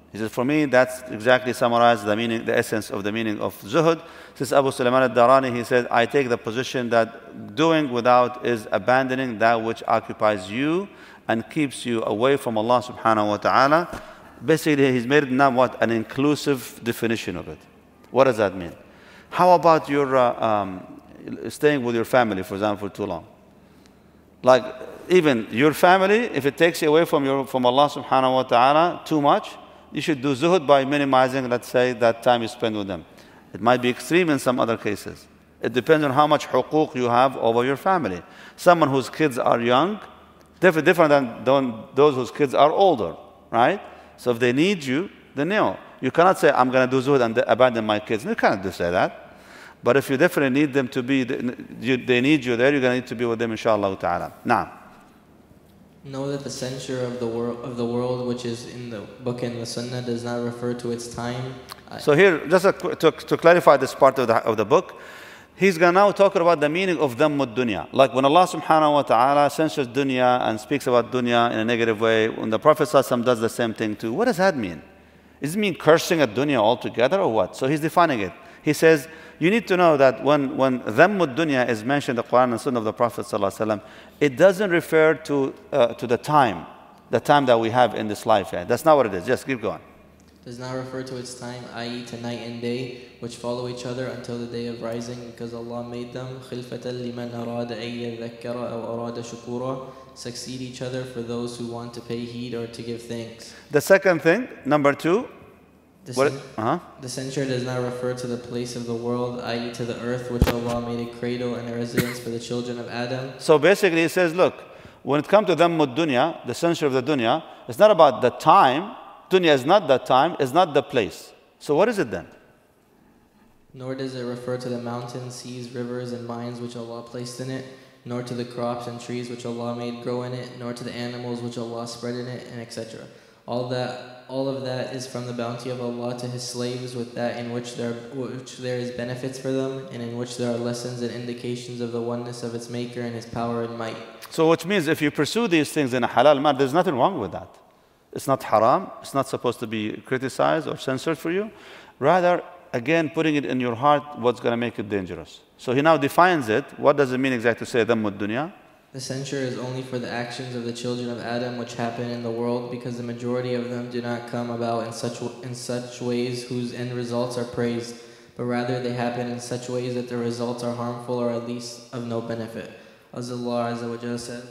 Speaker 1: He says, for me, that's exactly summarizes the meaning, the essence of the meaning of zuhud. Since Abu Sulaiman al-Darani, he said, I take the position that doing without is abandoning that which occupies you and keeps you away from Allah subhanahu wa ta'ala. Basically, he's made now what? An inclusive definition of it. What does that mean? How about your staying with your family, for example, for too long? Like, even your family, if it takes you away from Allah subhanahu wa ta'ala too much, you should do zuhud by minimizing, let's say, that time you spend with them. It might be extreme in some other cases. It depends on how much huquq you have over your family. Someone whose kids are young, different than those whose kids are older, right? So if they need you, then no. You cannot say, I'm going to do zuhud and abandon my kids. You cannot do say that. But if you definitely need them to be, they need you there, you're going to need to be with them, inshallah ta'ala. Now.
Speaker 3: Know that the censure of the world, which is in the book and the sunnah, does not refer to its time.
Speaker 1: So here, just to clarify this part of the book, he's going to now talk about the meaning of dhammud dunya. Like when Allah subhanahu wa ta'ala censures dunya and speaks about dunya in a negative way, when the Prophet ﷺ does the same thing too, what does that mean? Does it mean cursing at dunya altogether or what? So he's defining it. He says, you need to know that when dhammud dunya is mentioned in the Quran and Sunnah of the Prophet ﷺ, it doesn't refer to the time that we have in this life. Yeah. That's not what it is. Just keep going.
Speaker 3: Does not refer to its time, i.e. to night and day, which follow each other until the day of rising, because Allah made them خِلْفَةً لِمَنْ أَرَادَ أَن يَذَّكَّرَ أَوْ أَرَادَ شُكُورًا, succeed each other for those who want to pay heed or to give thanks.
Speaker 1: The second thing, number 2,
Speaker 3: the censure does not refer to the place of the world, i.e. to the earth, which Allah made a cradle and a residence for the children of Adam.
Speaker 1: So basically, he says, look, when it comes to dhammud dunya, the censure of the dunya, it's not about the time. Dunya is not the time, it's not the place. So what is it then?
Speaker 3: Nor does it refer to the mountains, seas, rivers, and mines which Allah placed in it, nor to the crops and trees which Allah made grow in it, nor to the animals which Allah spread in it, and etc. All of that is from the bounty of Allah to His slaves, with that in which there is benefits for them, and in which there are lessons and indications of the oneness of its Maker and His power and might.
Speaker 1: So which means if you pursue these things in a halal manner, there's nothing wrong with that. It's not haram. It's not supposed to be criticized or censored for you. Rather, again, putting it in your heart, what's going to make it dangerous. So he now defines it. What does it mean exactly to say dhammud dunya?
Speaker 3: The censure is only for the actions of the children of Adam which happen in the world, because the majority of them do not come about in such ways whose end results are praised, but rather they happen in such ways that the results are harmful or at least of no benefit. As Allah Azza wa Jalla said,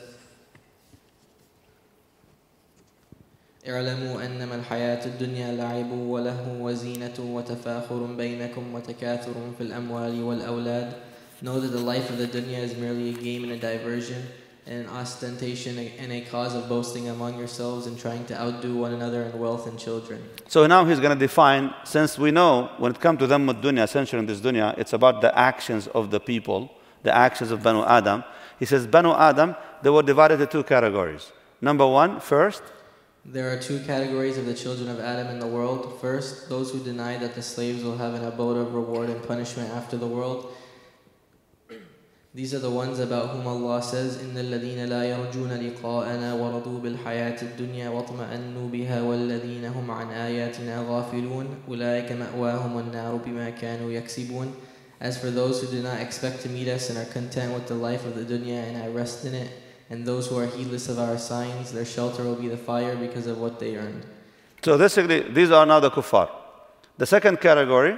Speaker 3: اعلموا أنما الحياة الدنيا لعب ولهو وزينة وتفاخر بينكم وتكاثر في الأموال والأولاد. Know that the life of the dunya is merely a game and a diversion, and an ostentation and a cause of boasting among yourselves and trying to outdo one another in wealth and children.
Speaker 1: So now he's going to define, since we know when it comes to dhammud dunya, censoring this dunya, it's about the actions of the people, the actions of Banu Adam. He says Banu Adam, they were divided into 2 categories. Number 1, first,
Speaker 3: there are 2 categories of the children of Adam in the world. First, those who deny that the slaves will have an abode of reward and punishment after the world. These are the ones about whom Allah says, إِنَّ الَّذِينَ لَا يَرْجُونَ لِقَاءَنَا وَرَضُوا بِالْحَيَاةِ الدُّنْيَا وَاطْمَأَنُّوا بِهَا وَالَّذِينَ هُمْ عَنْ آيَاتِنَا غَافِلُونَ أُولَٰئِكَ مَأْوَاهُمُ النَّارُ بِمَا كَانُوا يَكْسِبُونَ. As for those who do not expect to meet us and are content with the life of the dunya and are rest in it, and those who are heedless of our signs, their shelter will be the fire because of what they earned.
Speaker 1: So basically, these are now the kuffar. The second category,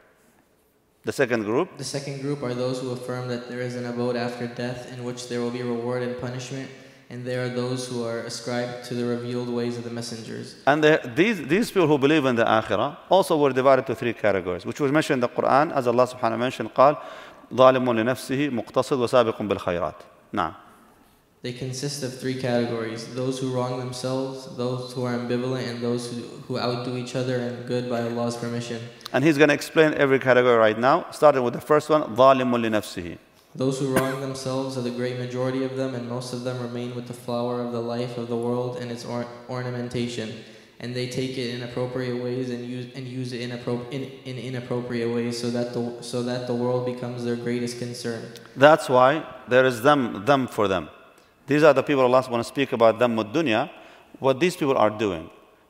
Speaker 1: the second group.
Speaker 3: The second group are those who affirm that there is an abode after death in which there will be reward and punishment, and they are those who are ascribed to the revealed ways of the messengers.
Speaker 1: And these people who believe in the akhirah also were divided to 3 categories, which was mentioned in the Quran, as Allah subhanahu wa ta'ala mentioned, قال ظالم لنفسه مقتصد وسابق بالخيرات. نعم.
Speaker 3: They consist of 3 categories: those who wrong themselves, those who are ambivalent, and those who outdo each other in good by Allah's permission.
Speaker 1: And he's going to explain every category right now, starting with the first one, ظالم لنفسه.
Speaker 3: Those who wrong themselves are the great majority of them, and most of them remain with the flower of the life of the world and its ornamentation. And they take it in appropriate ways and use it in inappropriate ways, so that the world becomes their greatest concern.
Speaker 1: That's why there is them for them. These are the people Allah wants to speak about dhammud dunya, what these people are doing.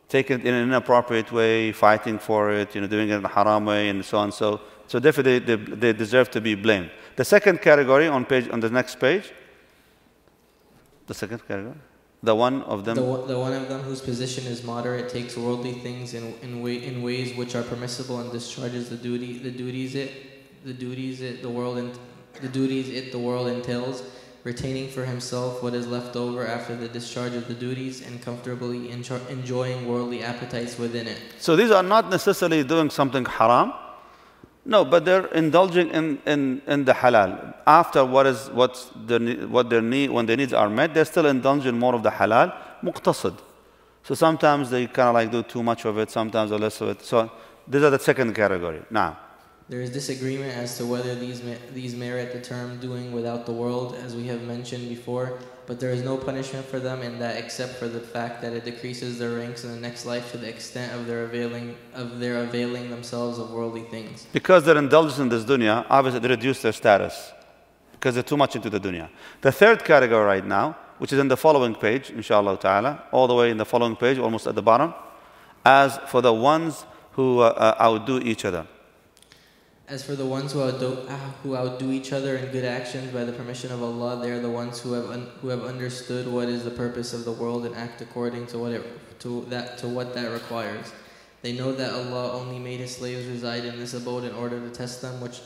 Speaker 1: taking it in an inappropriate way, fighting for it, doing it in a haram way, and so on. So definitely they deserve to be blamed. The second category on the next page. The second category. The one of them.
Speaker 3: The one of them whose position is moderate takes worldly things in ways which are permissible and discharges the duties the world entails, retaining for himself what is left over after the discharge of the duties and comfortably enjoying worldly appetites within it.
Speaker 1: So these are not necessarily doing something haram. No, but they're indulging in the halal. After what their need, when their needs are met, they're still indulging more of the halal, muqtasid. So sometimes they kind of like do too much of it, sometimes a less of it. So these are the second category. Now,
Speaker 3: there is disagreement as to whether these merit the term doing without the world, as we have mentioned before, but there is no punishment for them in that except for the fact that it decreases their ranks in the next life to the extent of their availing themselves of worldly things.
Speaker 1: Because they're indulged in this dunya, obviously they reduce their status because they're too much into the dunya. The third category right now, which is in the following page, inshallah ta'ala, all the way in the following page, almost at the bottom, as for the ones who outdo each other.
Speaker 3: As for the ones who outdo each other in good actions by the permission of Allah, they are the ones who have understood what is the purpose of the world and act according to what that requires. They know that Allah only made His slaves reside in this abode in order to test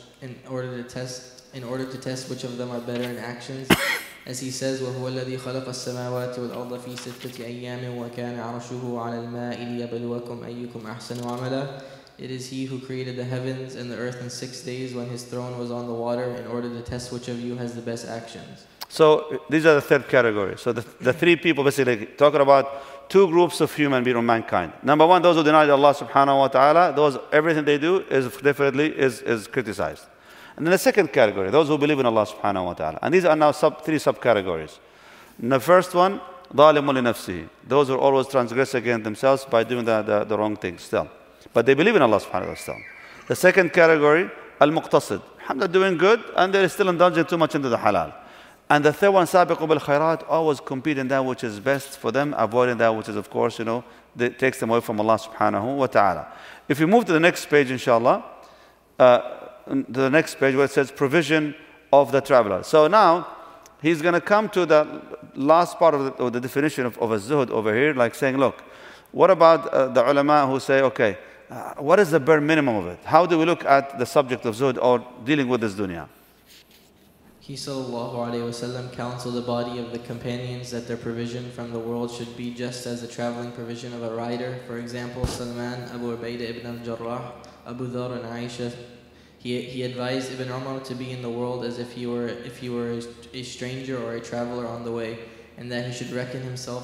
Speaker 3: which of them are better in actions. As He says, وَهُوَ الَّذِي خَلَقَ السَّمَاوَاتِ وَالْأَرْضَ فِي سِتَّةِ أَيَّامٍ وَكَانَ عَرْشُهُ عَلَى الْمَاءِ لِيَبْلُوَكُمْ أَيُّكُمْ أَحْسَنُ عَمَلًا. It is He who created the heavens and the earth in 6 days when His throne was on the water in order to test which of you has the best actions.
Speaker 1: So these are the third category. So the three people basically talking about two groups of human beings or mankind. Number one, those who deny Allah subhanahu wa ta'ala, everything they do is definitely is criticized. And then the second category, those who believe in Allah subhanahu wa ta'ala. And these are now three subcategories. The first one, ظَالِمٌ لِنَفْسِهِ. Those who always transgress against themselves by doing the wrong things still. But they believe in Allah subhanahu wa ta'ala. The second category, al-muqtasid. They're doing good and they're still indulging too much into the halal. And the third one, sabiqu bil khairat, always compete in that which is best for them, avoiding that which is, of course, that takes them away from Allah subhanahu wa ta'ala. If we move to the next page, inshallah, the next page where it says provision of the traveler. So now, he's going to come to the last part of the definition of a zuhud over here, like saying, look, what about the ulama who say, okay, what is the bare minimum of it? How do we look at the subject of zuhud or dealing with this dunya?
Speaker 3: He sallallahu alayhi wasallam counseled the body of the companions that their provision from the world should be just as the traveling provision of a rider. For example, Salman, Abu Ubaidah ibn al-Jarrah, Abu Dhar and Aisha. He advised Ibn Umar to be in the world as if he were a stranger or a traveler on the way, and that he should reckon himself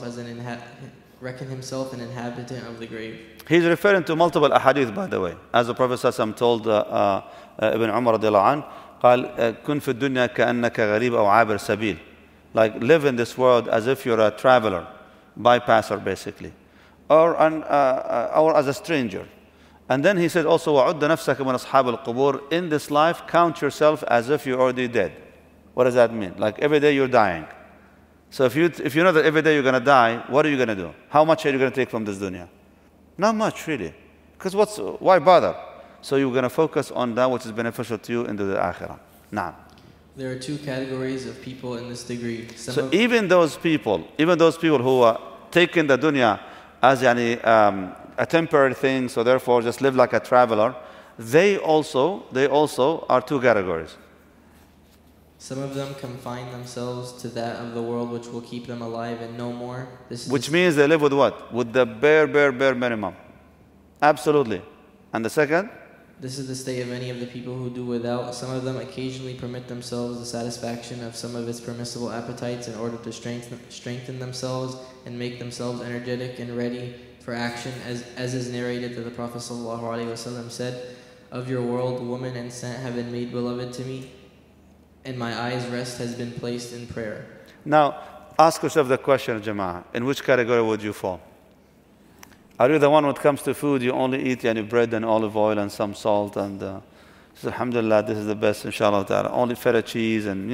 Speaker 3: an inhabitant of the grave.
Speaker 1: He's referring to multiple ahadith, by the way. As the Prophet ﷺ told Ibn Umar radiallahu anh, قال كن في الدنيا كأنك غريب أو عابر سبيل. Like live in this world as if you're a traveler, bypasser basically, or as a stranger. And then he said also وعد نفسك من أصحاب القبور. In this life, count yourself as if you're already dead. What does that mean? Like every day you're dying. So if you know that every day you're going to die, what are you going to do? How much are you going to take from this dunya? Not much, really. Because why bother? So you're going to focus on that which is beneficial to you into the akhirah. Now,
Speaker 3: there are two categories of people in this degree.
Speaker 1: Even those people who are taking the dunya as a temporary thing, so therefore just live like a traveler, they also are two categories.
Speaker 3: Some of them confine themselves to that of the world which will keep them alive and no more.
Speaker 1: Which means they live with what? With the bare minimum. Absolutely. And the second?
Speaker 3: This is the state of many of the people who do without. Some of them occasionally permit themselves the satisfaction of some of its permissible appetites in order to strengthen themselves and make themselves energetic and ready for action, as is narrated that the Prophet ﷺ said, "Of your world, woman and scent have been made beloved to me, and my eyes' rest has been placed in prayer."
Speaker 1: Now, ask yourself the question, Jama'ah, in which category would you fall? Are you the one when it comes to food, you only eat bread and olive oil and some salt and alhamdulillah, this is the best, inshallah ta'ala, only feta cheese and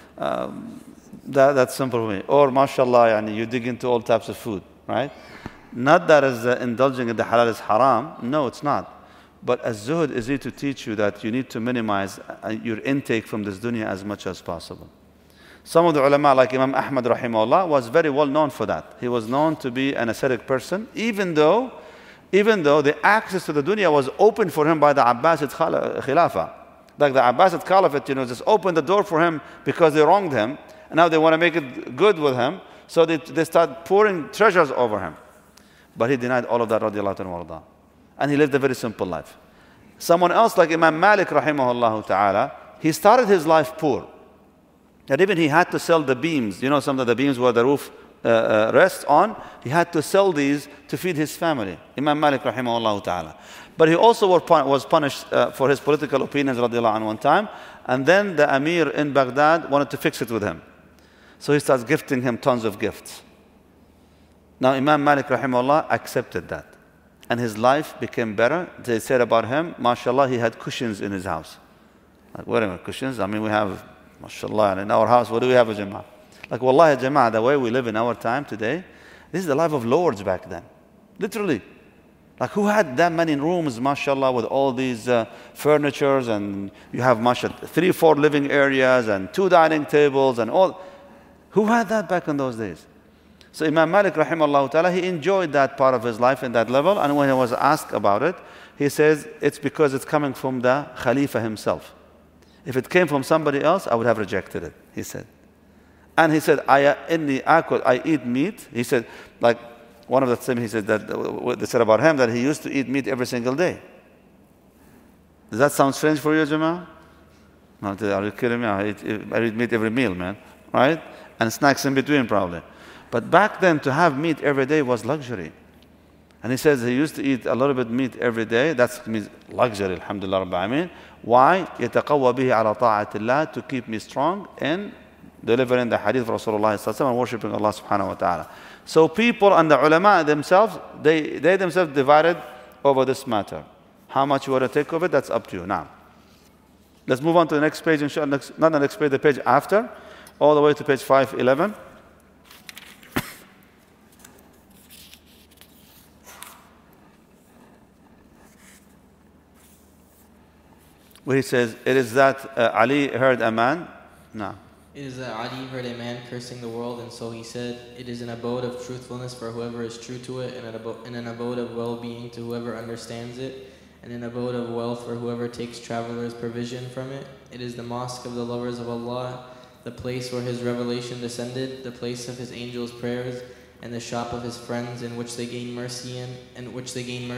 Speaker 1: that's simple for me. Or mashallah, you dig into all types of food, right? Not that as indulging in the halal is haram. No, it's not. But as zuhud is here to teach you that you need to minimize your intake from this dunya as much as possible. Some of the ulama, like Imam Ahmad rahimahullah, was very well known for that. He was known to be an ascetic person, even though the access to the dunya was opened for him by the Abbasid Khilafah. Like the Abbasid Caliphate, just opened the door for him because they wronged him, and now they want to make it good with him, so they start pouring treasures over him. But he denied all of that, radiallahu anhu, and he lived a very simple life. Someone else like Imam Malik rahimahullah ta'ala, he started his life poor. And even he had to sell the beams, some of the beams where the roof rests on, he had to sell these to feed his family. Imam Malik rahimahullah ta'ala. But he also was punished for his political opinions radiallahu anhu one time, and then the Amir in Baghdad wanted to fix it with him. So he starts gifting him tons of gifts. Now Imam Malik rahimahullah accepted that. And his life became better. They said about him, mashallah, he had cushions in his house. Like, wait a minute, cushions? I mean, we have, mashallah, in our house, what do we have, Jama'ah? Like, wallahi, Jama'ah, the way we live in our time today, this is the life of lords back then. Literally. Like, who had that many rooms, mashallah, with all these furnitures, and you have, mashallah, 3-4 living areas, and 2 dining tables, and all. Who had that back in those days? So Imam Malik rahimahullah ta'ala, he enjoyed that part of his life in that level, and when he was asked about it, he says, it's because it's coming from the Khalifa himself. If it came from somebody else, I would have rejected it, he said. And he said, I eat meat. He said, like one of the things he said that they said about him, that he used to eat meat every single day. Does that sound strange for you, Jama'ah? No, are you kidding me? I eat meat every meal, man. Right? And snacks in between, probably. But back then, to have meat every day was luxury. And he says he used to eat a little bit meat every day. That means luxury, alhamdulillah rabbil alameen. Why? يَتَقَوَّى بِهِ عَلَى طَاعَةِ اللَّهِ, to keep me strong in delivering the hadith of Rasulullah and worshipping Allah subhanahu wa ta'ala. So people and the ulama themselves, they themselves divided over this matter. How much you want to take of it, that's up to you. Now, let's move on to the next page, inshallah. Not the next page, the page after, all the way to page 511. Where he says, it is that Ali heard a man. No.
Speaker 3: It is that Ali heard a man cursing the world, and so he said, it is an abode of truthfulness for whoever is true to it, and an abode of well-being to whoever understands it, and an abode of wealth for whoever takes travelers' provision from it. It is the mosque of the lovers of Allah, the place where His revelation descended, the place of His angels' prayers, and the shop of His friends, in which they gain mercy, and in which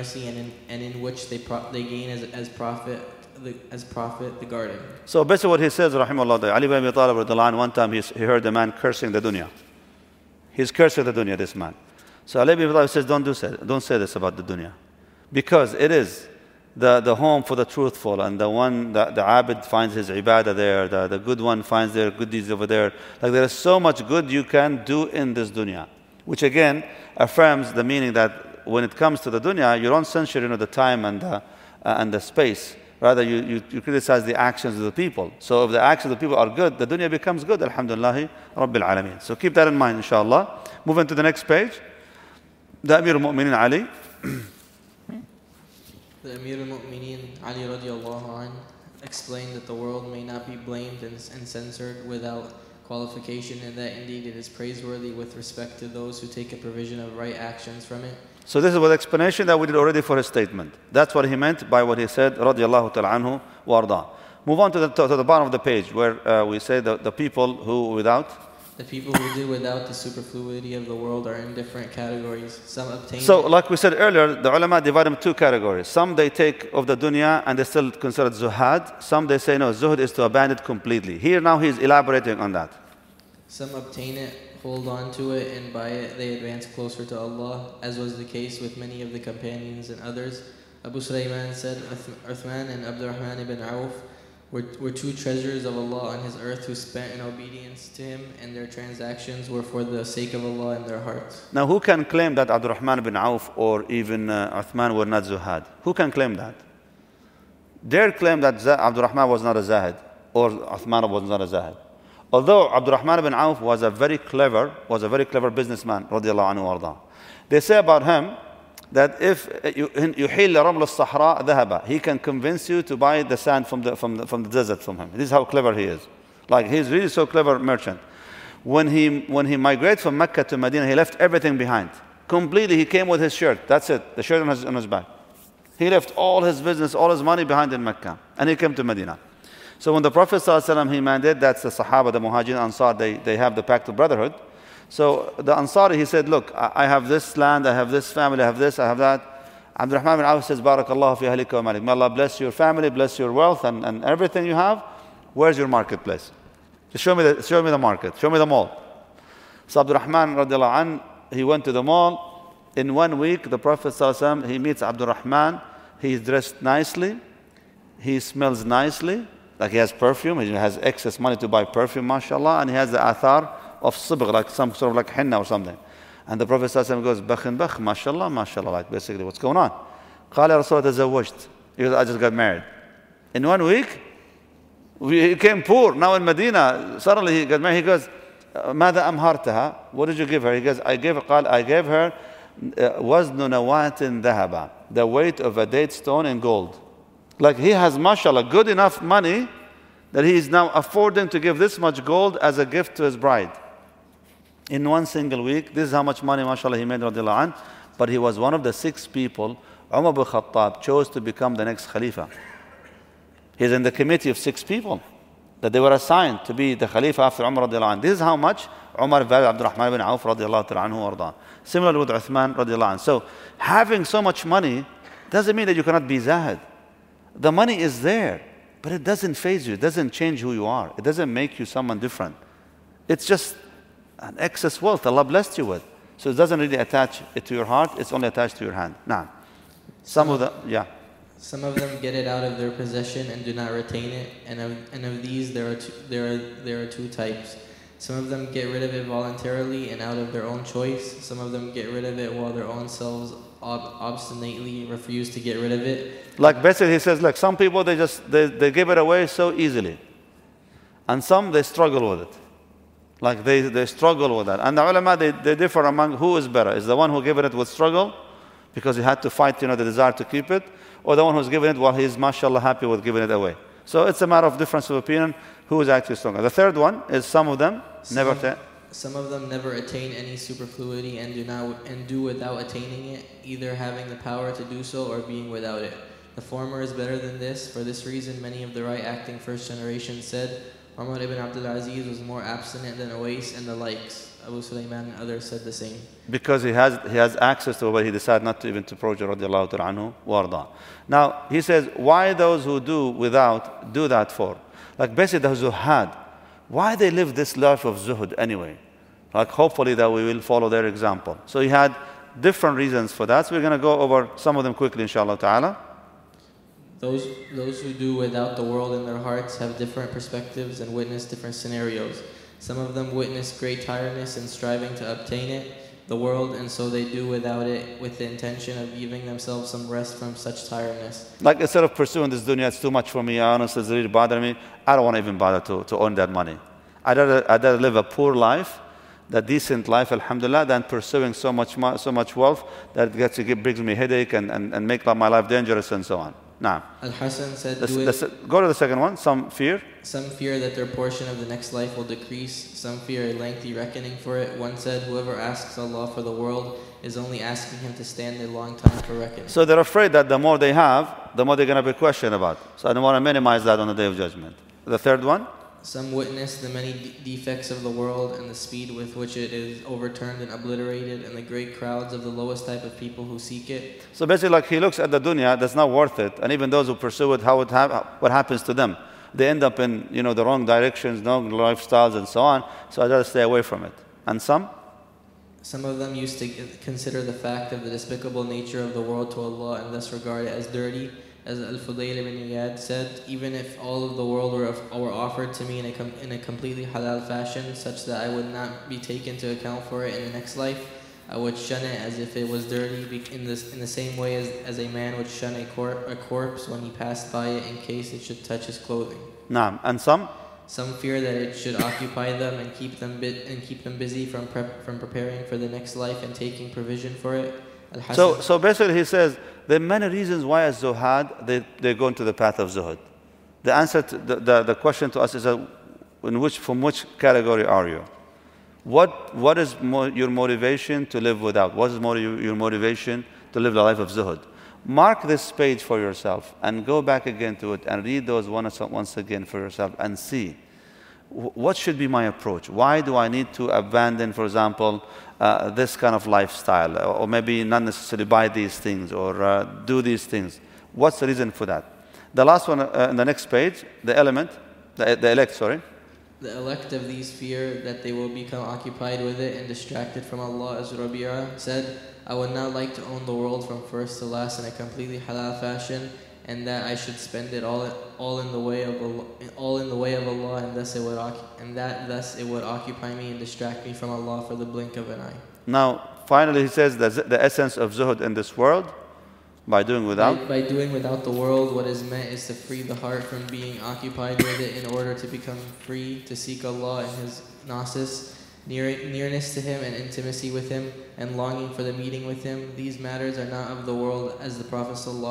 Speaker 3: they gain as profit the garden.
Speaker 1: So basically what he says, rahimahullah, Ali ibn Abi Talib, one time he heard a man cursing the dunya. He's cursing the dunya, this man. So Ali ibn Abi Talib says, don't say this about the dunya. Because it is the home for the truthful, and the one that the abid finds his ibadah there, the good one finds their good deeds over there. Like there is so much good you can do in this dunya. Which again affirms the meaning that when it comes to the dunya, you don't censure the time and the space. Rather, you criticize the actions of the people. So if the actions of the people are good, the dunya becomes good, alhamdulillahi rabbil alameen. So keep that in mind, inshallah. Move on to the next page. The Amir al-Mu'mineen Ali.
Speaker 3: The Amir al-Mu'mineen Ali radiallahu anh explained that the world may not be blamed and censored without qualification, and that indeed it is praiseworthy with respect to those who take a provision of right actions from it.
Speaker 1: So this is what explanation that we did already for his statement. That's what he meant by what he said, radiyallahu ta'ala anhu wa arda. Move on to the bottom of the page, where we say the people who without.
Speaker 3: The people who do without the superfluity of the world are in different categories. Some obtain.
Speaker 1: So like we said earlier, the ulama divide them in 2 categories. Some they take of the dunya and they still consider it zuhad. Some they say no, zuhud is to abandon it completely. Here now he's elaborating on that.
Speaker 3: Some obtain it, hold on to it, and by it they advance closer to Allah, as was the case with many of the companions and others. Abu Sulaiman said, Uthman and Abdurrahman ibn Auf were 2 treasures of Allah on His earth who spent in obedience to Him, and their transactions were for the sake of Allah in their hearts.
Speaker 1: Now who can claim that Abdurrahman ibn Auf or even Uthman were not zuhad? Who can claim that? Dare claim that Abdurrahman was not a zahid or Uthman was not a zahid. Although Abdurrahman ibn Auf was a very clever businessman, radiallahu anhu warda. They say about him that if يحيل رمل الصحراء ذهب, he can convince you to buy the sand from the desert from him. This is how clever he is. Like, he's really so clever merchant. When he migrated from Mecca to Medina, he left everything behind. Completely, he came with his shirt. That's it. The shirt on his back. He left all his business, all his money behind in Mecca. And he came to Medina. So when the Prophet ﷺ, he mandated, that's the Sahaba, the Muhajirin, Ansar, they have the pact of brotherhood. So the Ansari, he said, look, I have this land, I have this family, I have this, I have that. Abdurrahman bin Auf says, Barakallahu fi ahlika wa malik. May Allah bless your family, bless your wealth and everything you have. Where's your marketplace? Just show me the market, show me the mall. So Abdurrahman radiallahu anh, he went to the mall. In 1 week, the Prophet ﷺ, he meets Abdurrahman. He's dressed nicely. He smells nicely. Like he has perfume. He has excess money to buy perfume, mashallah. And he has the athar of sibgh, like some sort of like henna or something. And the Prophet ﷺ goes, bakhin bakh, mashallah, mashallah. Like basically, what's going on? قال يا رسول الله تزوجت. He goes, I just got married. In 1 week, he came poor. Now in Medina, suddenly he got married. He goes, ماذا أمهرتها? What did you give her? He goes, I gave her وزن نواة ذهبا, the weight of a date stone in gold. Like he has, mashallah, good enough money that he is now affording to give this much gold as a gift to his bride. In 1 single week, this is how much money, mashallah, he made, radiallahu anh. But he was one of the 6 people Umar bin Khattab chose to become the next Khalifa. He's in the committee of 6 people that they were assigned to be the Khalifa after Umar radiallahu anh. This is how much Umar valued Abdurrahman bin Auf radiallahu anhu warda. Similarly with Uthman radiallahu anh. So having so much money doesn't mean that you cannot be zahid. The money is there, but it doesn't faze you. It doesn't change who you are. It doesn't make you someone different. It's just an excess wealth Allah blessed you with. So it doesn't really attach it to your heart. It's only attached to your hand. Now, some of them
Speaker 3: get it out of their possession and do not retain it. And of these, there are 2 types. Some of them get rid of it voluntarily and out of their own choice. Some of them get rid of it while their own selves obstinately refuse to get rid of it.
Speaker 1: Like basically he says, like some people, they give it away so easily. And some, they struggle with it. Like they struggle with that. And the ulama, they differ among who is better. Is the one who gave it with struggle because he had to fight, the desire to keep it, or the one who's given it while he's, mashallah, happy with giving it away. So it's a matter of difference of opinion who is actually stronger. The third one is some of them never
Speaker 3: attain any superfluity and do without attaining it, either having the power to do so or being without it. The former is better than this. For this reason, many of the right-acting first generation said, Umar ibn Abdul Aziz was more abstinent than Uwais and the likes. Abu Sulaiman and others said the same. Because
Speaker 1: he has access to it, but he decided not to even to approach radiallahu anhu warda. Now, he says, why those who do without do that for? Like basically the zuhad. Why they live this life of zuhud anyway? Like hopefully that we will follow their example. So he had different reasons for that. So we're going to go over some of them quickly, inshallah ta'ala.
Speaker 3: Those who do without the world in their hearts have different perspectives and witness different scenarios. Some of them witness great tiredness in striving to obtain it, the world, and so they do without it with the intention of giving themselves some rest from such tiredness. Like
Speaker 1: instead of pursuing this dunya, it's too much for me, honestly, it's really bothering me. I don't want to even bother to earn that money. I'd rather live a poor life, the decent life, alhamdulillah, than pursuing so much wealth that brings me headache and make my life dangerous and so on. Now,
Speaker 3: Al-Hasan said,
Speaker 1: go to the second one. Some fear
Speaker 3: that their portion of the next life will decrease. Some fear a lengthy reckoning for it. One said, whoever asks Allah for the world is only asking Him to stand a long time for reckoning.
Speaker 1: So they're afraid that the more they have, the more they're going to be questioned about. So I don't want to minimize that on the Day of Judgment. The third one?
Speaker 3: Some witness the many defects of the world and the speed with which it is overturned and obliterated, and the great crowds of the lowest type of people who seek it.
Speaker 1: So basically, like he looks at the dunya, that's not worth it. And even those who pursue it, what happens to them? They end up in the wrong directions, wrong lifestyles, and so on. So I'd rather stay away from it. And some
Speaker 3: of them used to consider the fact of the despicable nature of the world to Allah and thus regard it as dirty. As Al-Fudayl ibn Iyad said, even if all of the world were offered to me in a completely halal fashion, such that I would not be taken to account for it in the next life, I would shun it as if it was dirty, in the same way as a man would shun a corpse when he passed by it in case it should touch his clothing.
Speaker 1: Naam. And some?
Speaker 3: Some fear that it should occupy them and keep them busy from preparing for the next life and taking provision for it.
Speaker 1: So basically he says there are many reasons why as zuhad they go into the path of zuhud. The answer to the question to us is from which category are you? What is your motivation to live without? What is your motivation to live the life of zuhud? Mark this page for yourself and go back again to it and read those once again for yourself and see what should be my approach. Why do I need to abandon, for example, this kind of lifestyle, or maybe not necessarily buy these things or do these things? What's the reason for that? The last one in the next page, the elect, sorry.
Speaker 3: The elect of these fear that they will become occupied with it and distracted from Allah, as Rabi'a said, I would not like to own the world from first to last in a completely halal fashion, and that I should spend it all in the way of Allah, and thus it would occupy me and distract me from Allah for the blink of an eye.
Speaker 1: Now, finally, he says that the essence of zuhud in this world, by doing without?
Speaker 3: By doing without the world, what is meant is to free the heart from being occupied with it in order to become free, to seek Allah and His gnosis, nearness to Him and intimacy with Him, and longing for the meeting with Him. These matters are not of the world, as the Prophet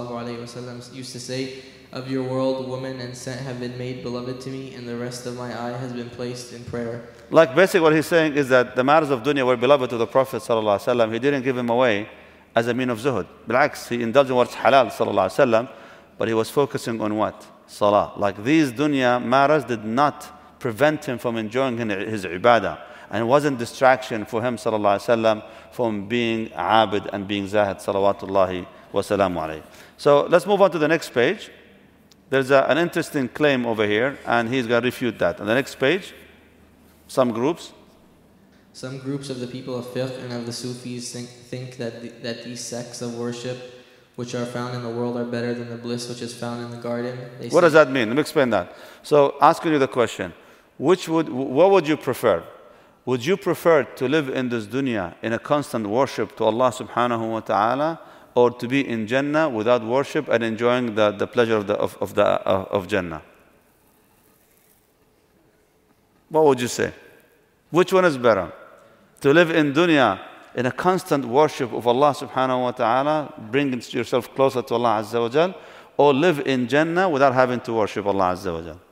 Speaker 3: ﷺ used to say, of your world, woman and scent have been made beloved to me, and the rest of my eye has been placed in prayer.
Speaker 1: Like basically what he's saying is that the matters of dunya were beloved to the Prophet ﷺ. He didn't give him away as a mean of zuhud. Bil'aks, he indulged in what's halal ﷺ, but he was focusing on what? Salah. Like these dunya matters did not prevent him from enjoying his ibadah. And it wasn't distraction for him ﷺ from being abid and being zahid salawatullahi wa salamu alayhi. So let's move on to the next page. There's an interesting claim over here, and he's going to refute that. On the next page, some groups of the people of fiqh and of the Sufis think that these sects of worship which are found in the world are better than the bliss which is found in the garden. What does that mean? Let me explain that. So asking you the question, what would you prefer? Would you prefer to live in this dunya in a constant worship to Allah subhanahu wa ta'ala, or to be in Jannah without worship and enjoying the pleasure of Jannah? What would you say? Which one is better? To live in dunya in a constant worship of Allah subhanahu wa ta'ala, bringing yourself closer to Allah azza wa jal, or live in Jannah without having to worship Allah azza wa jal?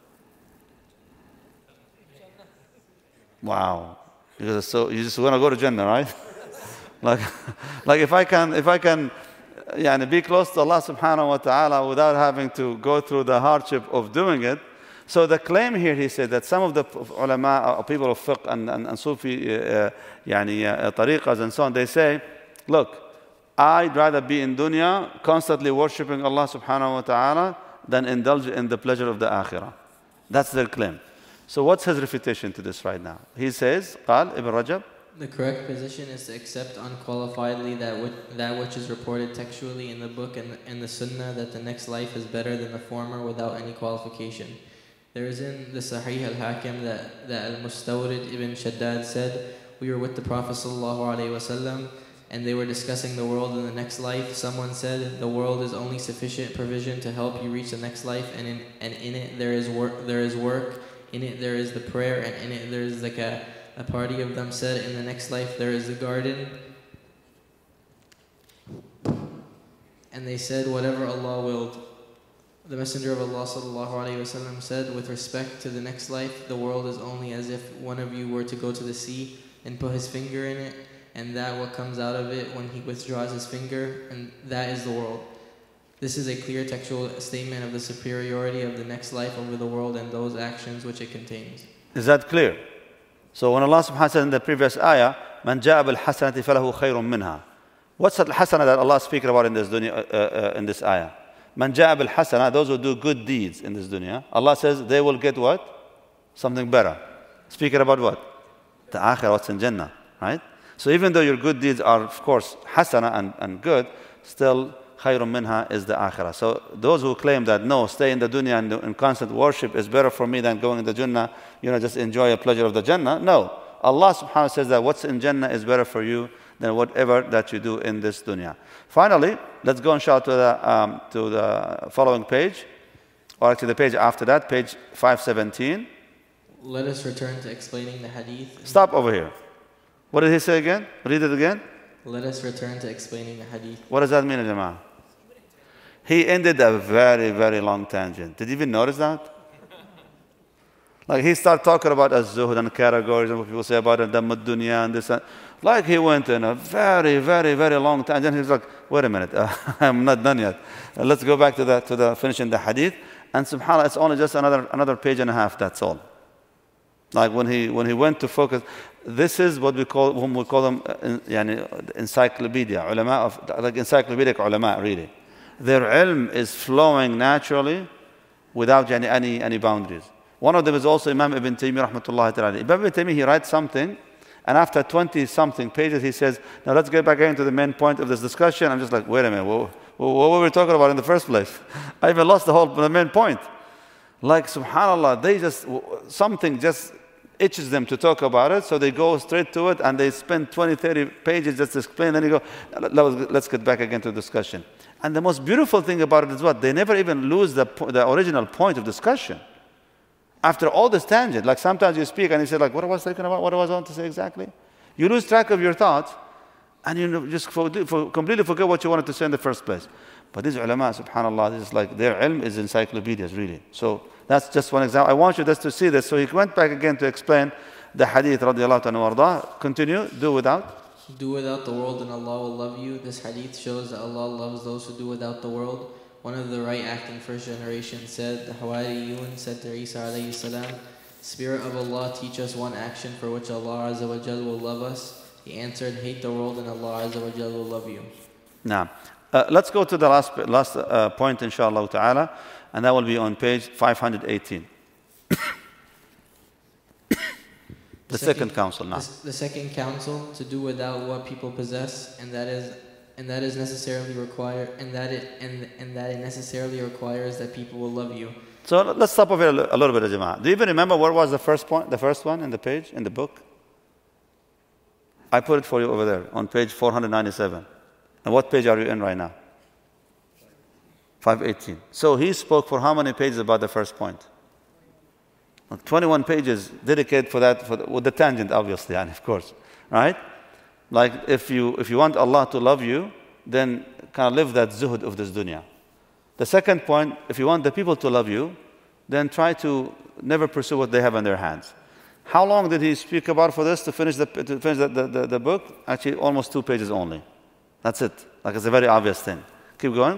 Speaker 1: Wow. So you just want to go to Jannah, right? like if I can be close to Allah subhanahu wa ta'ala without having to go through the hardship of doing it. So the claim here, he said, that some of the ulama, people of fiqh and Sufi tariqas and so on, they say, look, I'd rather be in dunya constantly worshipping Allah subhanahu wa ta'ala than indulge in the pleasure of the akhirah. That's their claim. So what's his refutation to this right now? He says, قال Ibn Rajab,
Speaker 3: the correct position is to accept unqualifiedly that which is reported textually in the book and the sunnah, that the next life is better than the former without any qualification. There is in the Sahih al-Hakim that al-Mustawrid ibn Shaddad said, we were with the Prophet ﷺ and they were discussing the world in the next life. Someone said, the world is only sufficient provision to help you reach the next life, and in it there is work, in it there is the prayer, and in it there is zakah. A party of them said, in the next life there is the garden. And they said, whatever Allah willed. The Messenger of Allah ﷺ said, with respect to the next life, the world is only as if one of you were to go to the sea and put his finger in it, and that what comes out of it when he withdraws his finger, and that is the world. This is a clear textual statement of the superiority of the next life over the world and those actions which it contains.
Speaker 1: Is that clear? So when Allah subhanahu wa ta'ala said in the previous ayah, Man ja'a bil hasanati falahu khayrun minha. What's the hasana that Allah is speaking about in this dunya, in this ayah? Man ja'a bil hasana, those who do good deeds in this dunya, Allah says they will get what? Something better. Speaking about what? The akhirah, what's in Jannah, right? So even though your good deeds are, of course, hasana and good, still khayrun minha is the akhirah. So those who claim that no, stay in the dunya and in constant worship is better for me than going in the Jannah, just enjoy a pleasure of the Jannah. No. Allah subhanahu wa ta'ala says that what's in Jannah is better for you than whatever that you do in this dunya. Finally, let's go inshallah to the following page, or actually the page after that, page 517.
Speaker 3: Let us return to explaining the hadith.
Speaker 1: Stop over here. What did he say again? Read it again.
Speaker 3: Let us return to explaining the hadith.
Speaker 1: What does that mean, Jama'ah? He ended a very, very long tangent. Did you even notice that? Like he started talking about az-zuhd and categories and what people say about it, damm ad-dunya and this and like he went in a very, very, very long tangent. He's like, wait a minute, I'm not done yet. Let's go back to the finishing the hadith. And subhanAllah, it's only just another page and a half, that's all. Like when he went to focus, this is what we call them encyclopedia, ulama of, like encyclopedic ulama really. Their ilm is flowing naturally without any boundaries. One of them is also Imam Ibn Taymiyyah rahmatullahi ta'ala. Imam Ibn Taymiyyah, he writes something, and after 20-something pages, he says, now let's get back into the main point of this discussion. I'm just like, wait a minute, what were we talking about in the first place? I even lost the main point. Like, subhanAllah, something just itches them to talk about it, so they go straight to it, and they spend 20-30 pages just to explain, then you go, let's get back again to the discussion. And the most beautiful thing about it is what? They never even lose the original point of discussion. After all this tangent, like sometimes you speak and you say like, what was I talking about? What was I want to say exactly? You lose track of your thoughts and you just completely forget what you wanted to say in the first place. But these ulama, subhanAllah, this is like their ilm is encyclopedias really. So that's just one example. I want you just to see this. So he went back again to explain the hadith radiallahu anhu warda. Continue, do without.
Speaker 3: Do without the world and Allah will love you. This hadith shows that Allah loves those who do without the world. One of the right-acting first generation said, the Hawariyun said to Isa alayhi salam, Spirit of Allah, teach us one action for which Allah Azza wa Jal will love us. He answered, hate the world and Allah Azza wa Jal will love you.
Speaker 1: Now, let's go to the last point, inshallah ta'ala, and that will be on page 518. The second counsel now.
Speaker 3: The second counsel, to do without what people possess, and that it necessarily requires that people will love you.
Speaker 1: So let's stop over here a little bit, Jama'ah. Do you even remember what was the first point, the first one in the page, in the book? I put it for you over there on page 497. And what page are you in right now? 518. So he spoke for how many pages about the first point? 21 pages dedicated for that, with the tangent, obviously, and of course, right? Like if you want Allah to love you, then kind of live that zuhud of this dunya. The second point, if you want the people to love you, then try to never pursue what they have in their hands. How long did he speak about for this to finish the book? Actually, almost 2 pages only. That's it. Like it's a very obvious thing. Keep going.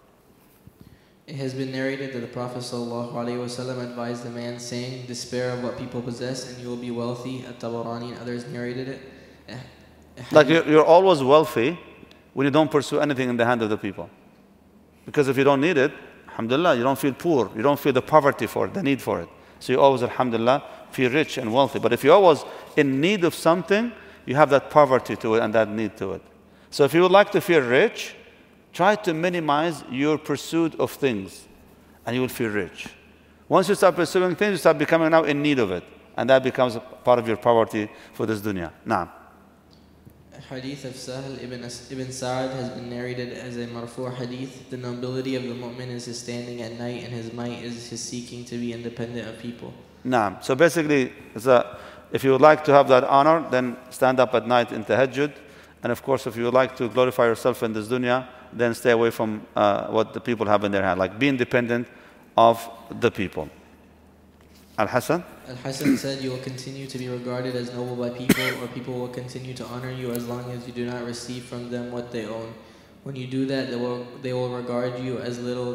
Speaker 3: It has been narrated that the Prophet ﷺ advised the man saying, despair of what people possess and you will be wealthy. At-Tabarani and others narrated it.
Speaker 1: Like you're always wealthy when you don't pursue anything in the hand of the people. Because if you don't need it, alhamdulillah, you don't feel poor. You don't feel the poverty for it, the need for it. So you always, alhamdulillah, feel rich and wealthy. But if you're always in need of something, you have that poverty to it and that need to it. So if you would like to feel rich, try to minimize your pursuit of things and you will feel rich. Once you start pursuing things, you start becoming now in need of it. And that becomes a part of your poverty for this dunya. Now.
Speaker 3: Hadith of Sahl ibn Sa'ad has been narrated as a marfu' hadith. The nobility of the mu'min is his standing at night and his might is his seeking to be independent of people.
Speaker 1: Naam. So basically, if you would like to have that honor, then stand up at night in tahajjud. And of course, if you would like to glorify yourself in this dunya, then stay away from what the people have in their hand. Like be independent of the people. Al-Hasan?
Speaker 3: Al-Hasan said, you will continue to be regarded as noble by people, or people will continue to honor you as long as you do not receive from them what they own. When you do that, they will regard you as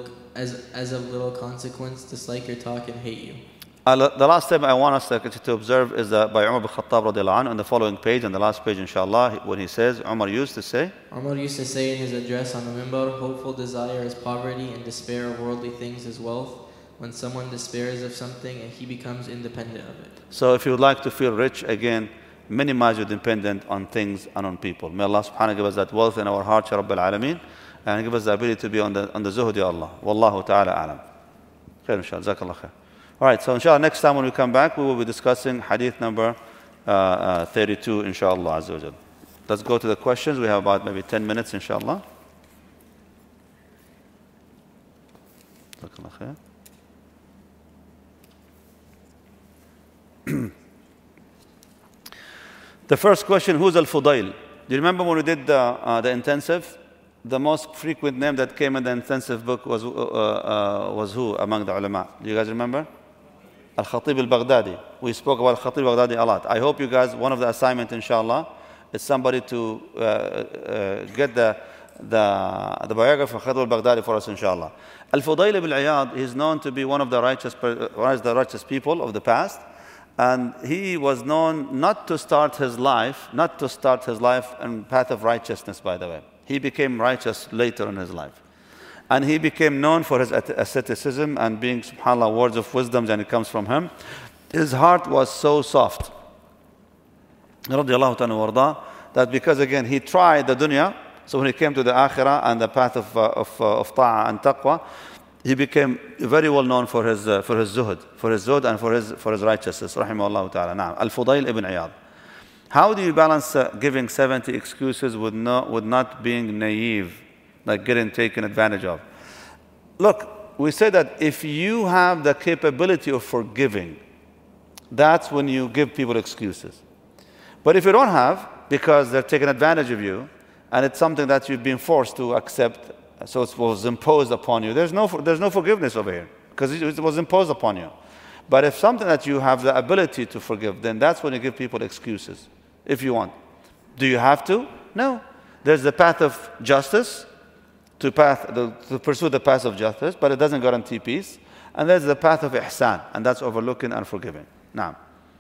Speaker 3: of little consequence, dislike your talk and hate you.
Speaker 1: The last step I want us to observe is by Umar bin Khattab radiallahu anhu on the following page, on the last page inshallah, when he says, Umar used to say
Speaker 3: in his address on the minbar, hopeful desire is poverty and despair of worldly things is wealth. When someone despairs of something and he becomes independent of it. So if you would like to feel rich, again, minimize your dependence on things and on people. May Allah subhanahu wa ta'ala give us that wealth in our hearts, Ya Rabbil Alameen, and give us the ability to be on the zuhud, Ya Allah. Wallahu ta'ala alam. Khair inshallah. Jazakallah khair. All right, so inshallah next time when we come back, we will be discussing hadith number 32, inshallah azza wa jal. Let's go to the questions. We have about maybe 10 minutes, inshallah. Jazakallah khair.
Speaker 1: The first question, who's Al-Fudayl? Do you remember when we did the intensive? The most frequent name that came in the intensive book was who among the ulama? Do you guys remember? Al-Khatib al-Baghdadi. We spoke about Al-Khatib al-Baghdadi a lot. I hope you guys, one of the assignment, inshallah, is somebody to get the biography of Khatib al-Baghdadi for us, inshallah. Al-Fudayl ibn Iyad is known to be one of the righteous people of the past. And he was known not to start his life in path of righteousness, by the way. He became righteous later in his life. And he became known for his asceticism and being, subhanAllah, words of wisdom, and it comes from him. His heart was so soft, radiallahu ta'ala warda, that because, again, he tried the dunya, so when he came to the akhirah and the path of ta'ah and taqwa, he became very well known for his zuhud and for his righteousness, rahimahullah ta'ala. Now, Al-Fudayl ibn Iyad. How do you balance giving 70 excuses with not being naive, like getting taken advantage of? Look, we say that if you have the capability of forgiving, that's when you give people excuses. But if you don't have, because they're taking advantage of you, and it's something that you've been forced to accept, so it was imposed upon you, there's no forgiveness over here, because it was imposed upon you. But if something that you have the ability to forgive, then that's when you give people excuses, if you want. Do you have to? No. There's the path of justice, to pursue the path of justice, but it doesn't guarantee peace. And there's the path of ihsan, and that's overlooking and forgiving. Now,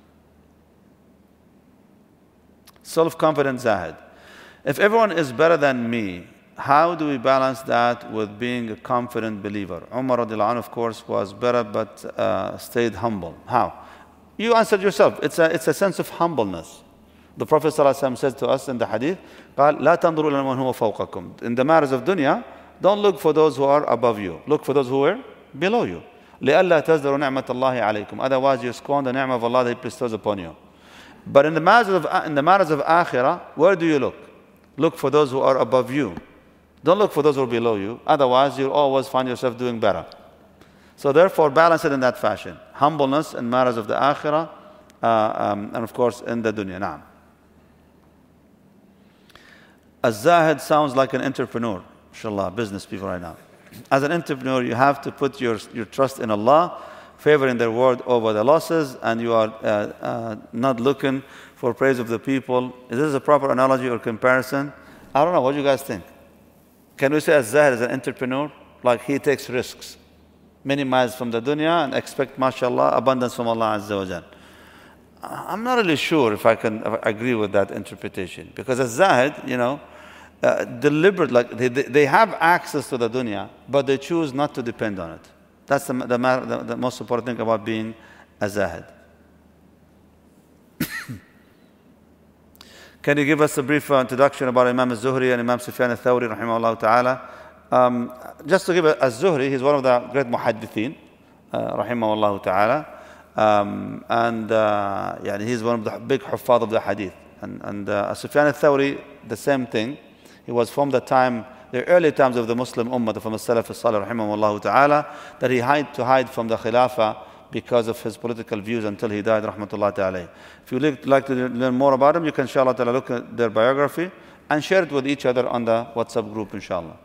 Speaker 1: self-confident zahid. If everyone is better than me, how do we balance that with being a confident believer? Umar radiallahu anhu, of course, was better but stayed humble. How? You answered yourself. It's a sense of humbleness. The Prophet ﷺ said to us in the hadith, قال, لا تنظروا إلى من هو فوقكم. In the matters of dunya, don't look for those who are above you. Look for those who are below you. لئلا تزدروا نعمة الله عليكم. Otherwise you scorn the ni'mah of Allah that He bestows upon you. But in the matters of akhirah, where do you look? Look for those who are above you. Don't look for those who are below you. Otherwise, you'll always find yourself doing better. So therefore, balance it in that fashion. Humbleness in matters of the akhirah, and of course in the dunya. Naam. Az-Zahid sounds like an entrepreneur. Inshallah, business people right now. As an entrepreneur, you have to put your trust in Allah, favoring their word over the losses, and you are not looking for praise of the people. Is this a proper analogy or comparison? I don't know. What do you guys think? Can we say Az-Zahid is an entrepreneur? Like he takes risks, minimize from the dunya and expect, mashallah, abundance from Allah Azza wa Jal. I'm not really sure if I can agree with that interpretation. Because Az-Zahid, deliberate, like they have access to the dunya, but they choose not to depend on it. That's the most important thing about being a Zahid. Can you give us a brief introduction about Imam al-Zuhri and Imam Sufyan al-Thawri, rahimahullah ta'ala? Just to give al-Zuhri, he's one of the great muhaddithin, rahimahullah ta'ala. And he's one of the big huffaz of the hadith. And Sufyan al-Thawri, the same thing. He was from the early times of the Muslim Ummah, from the Salaf al-Salih, rahimahullah ta'ala, that he had to hide from the Khilafah because of his political views until he died, rahmatullah ta'ala. If you like to learn more about him, you can, inshallah ta'ala, look at their biography and share it with each other on the WhatsApp group, inshallah.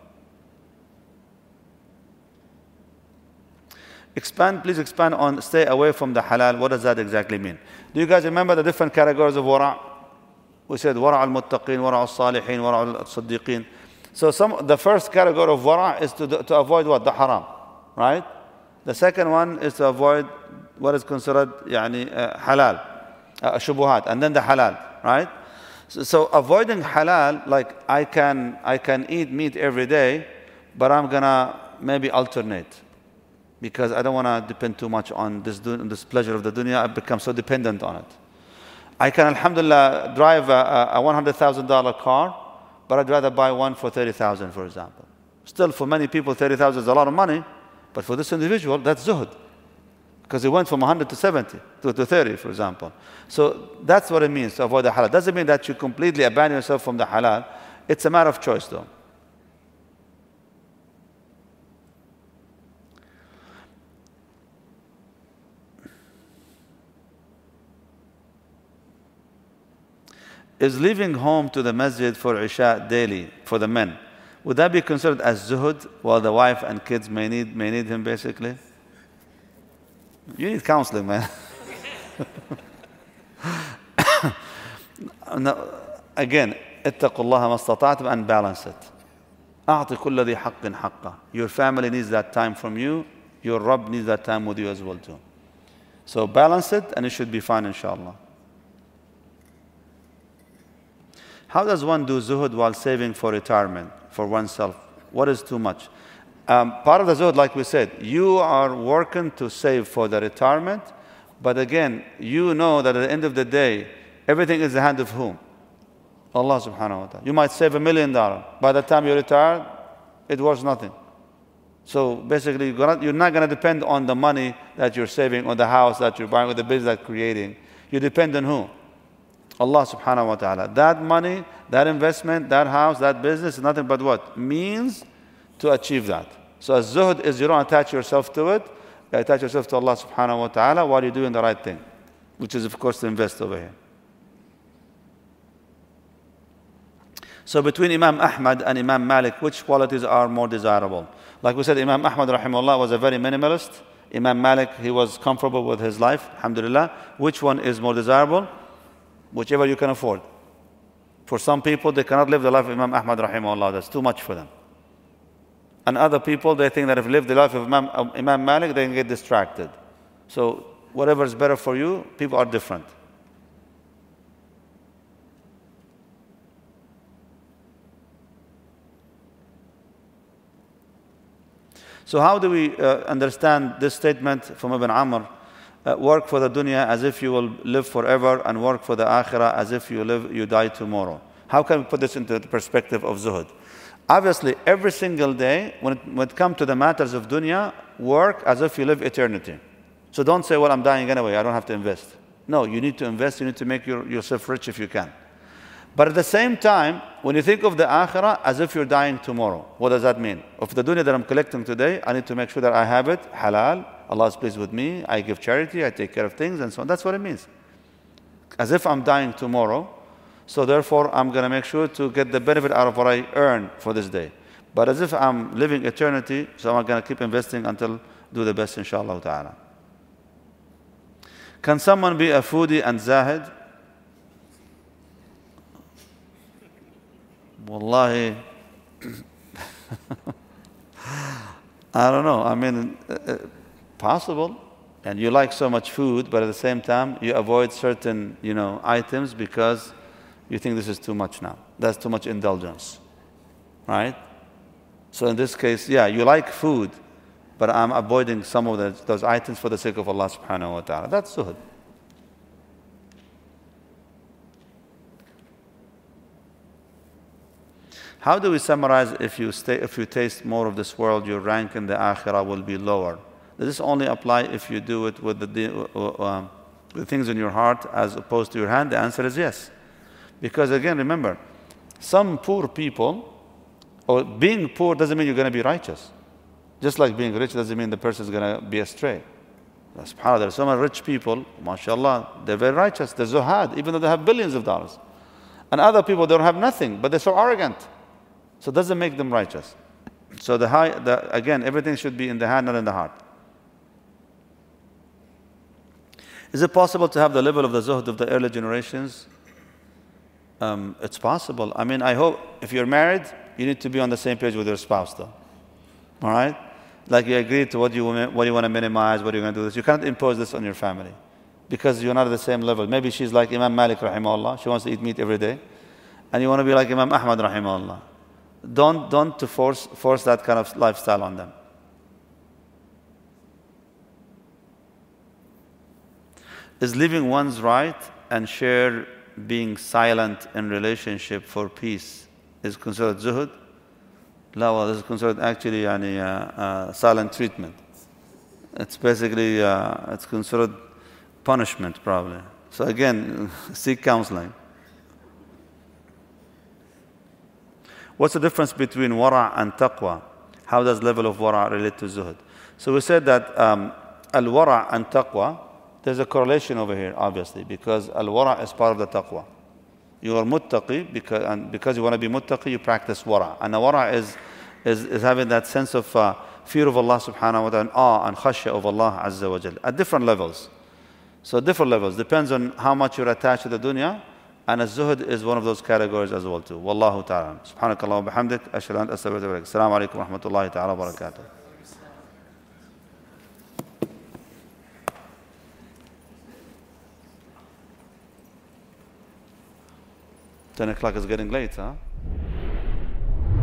Speaker 1: Please expand on stay away from the halal. What does that exactly mean? Do you guys remember the different categories of wara'? We said wara' al-muttaqin, wara' al-salihin, wara' al-siddiqin. So the first category of wara' is to avoid what? The haram, right? The second one is to avoid what is considered halal, shubuhat, and then the halal, right? So avoiding halal, like I can eat meat every day, but I'm gonna maybe alternate, because I don't want to depend too much on this pleasure of the dunya. I become so dependent on it. I can, alhamdulillah, drive a $100,000 car, but I'd rather buy one for $30,000, for example. Still, for many people, $30,000 is a lot of money, but for this individual, that's zuhud, because he went from 100 to 70 to 30, for example. So that's what it means to avoid the halal. Doesn't mean that you completely abandon yourself from the halal. It's a matter of choice, though. Is leaving home to the masjid for Isha daily for the men, would that be considered as zuhud while the wife and kids may need him basically? You need counseling, man. No, again, اتقوا الله ما استطعتم and balance it. أعطي كل ذي حق حقه. Your family needs that time from you. Your Rabb needs that time with you as well too. So balance it and it should be fine, inshallah. How does one do zuhud while saving for retirement for oneself? What is too much? Part of the zuhud, like we said, you are working to save for the retirement, but again, you know that at the end of the day, everything is in the hand of whom? Allah subhanahu wa ta'ala. You might save $1 million. By the time you retire, it was nothing. So basically, you're not going to depend on the money that you're saving, on the house that you're buying, or the business that you're creating. You depend on who? Allah subhanahu wa ta'ala. That money, that investment, that house, that business is nothing but what? Means to achieve that. So as zuhud is you don't attach yourself to it, you attach yourself to Allah subhanahu wa ta'ala while you're doing the right thing, which is of course to invest over here. So between Imam Ahmad and Imam Malik, which qualities are more desirable? Like we said, Imam Ahmad rahimahullah was a very minimalist. Imam Malik, he was comfortable with his life, alhamdulillah. Which one is more desirable? Whichever you can afford. For some people, they cannot live the life of Imam Ahmad rahimahullah. That's too much for them. And other people, they think that if they live the life of Imam Malik, they can get distracted. So whatever is better for you, people are different. So how do we understand this statement from Ibn Amr? Work for the dunya as if you will live forever, and work for the akhirah as if you die tomorrow. How can we put this into the perspective of zuhud? Obviously, every single day, when it comes to the matters of dunya, work as if you live eternity. So don't say, well, I'm dying anyway, I don't have to invest. No, you need to invest, you need to make yourself rich if you can. But at the same time, when you think of the akhirah as if you're dying tomorrow, what does that mean? Of the dunya that I'm collecting today, I need to make sure that I have it, halal, Allah is pleased with me, I give charity, I take care of things, and so on. That's what it means. As if I'm dying tomorrow, so therefore I'm going to make sure to get the benefit out of what I earn for this day. But as if I'm living eternity, so I'm going to keep investing until do the best, inshallah ta'ala. Can someone be a foodie and zahid? Wallahi, I don't know. I mean, possible. And you like so much food, but at the same time, you avoid certain, items because you think this is too much now. That's too much indulgence, right? So in this case, yeah, you like food, but I'm avoiding some of those items for the sake of Allah subhanahu wa ta'ala. That's zuhud. How do we summarize if you taste more of this world, your rank in the akhirah will be lower? Does this only apply if you do it with the things in your heart as opposed to your hand? The answer is yes. Because again, remember, some poor people, or being poor doesn't mean you're going to be righteous. Just like being rich doesn't mean the person is going to be astray. SubhanAllah, there are so many rich people, mashallah, they're very righteous. They're zuhad, even though they have billions of dollars. And other people, they don't have nothing, but they're so arrogant. So it doesn't make them righteous. So again, everything should be in the hand, not in the heart. Is it possible to have the level of the zuhd of the early generations? It's possible. I mean, I hope if you're married, you need to be on the same page with your spouse, though. All right? Like you agree to what you want to minimize, what you're going to do this. You can't impose this on your family because you're not at the same level. Maybe she's like Imam Malik rahimahullah. She wants to eat meat every day. And you want to be like Imam Ahmad rahimahullah. Don't force that kind of lifestyle on them. Is living one's right and share being silent in relationship for peace is considered zuhud? La, well, this is considered actually silent treatment. It's basically it's considered punishment probably. So again, seek counseling. What's the difference between wara' and taqwa? How does level of wara' relate to zuhud? So we said that al-wara' and taqwa, there's a correlation over here, obviously, because al-wara' is part of the taqwa. You are muttaqi because you want to be muttaqi, you practice wara'. And the wara' is having that sense of fear of Allah subhanahu wa ta'ala, and awe and khashya of Allah azza wa jal, at different levels. So different levels, depends on how much you're attached to the dunya, and az-zuhd is one of those categories as well too. Wallahu ta'ala. Subhanakallah wa bihamdik, ashhadu an la ilaha illa anta, astaghfiruka wa atubu ilaik. Assalamu alaikum wa rahmatullahi ta'ala wa barakatuh. 10 o'clock is getting late, huh?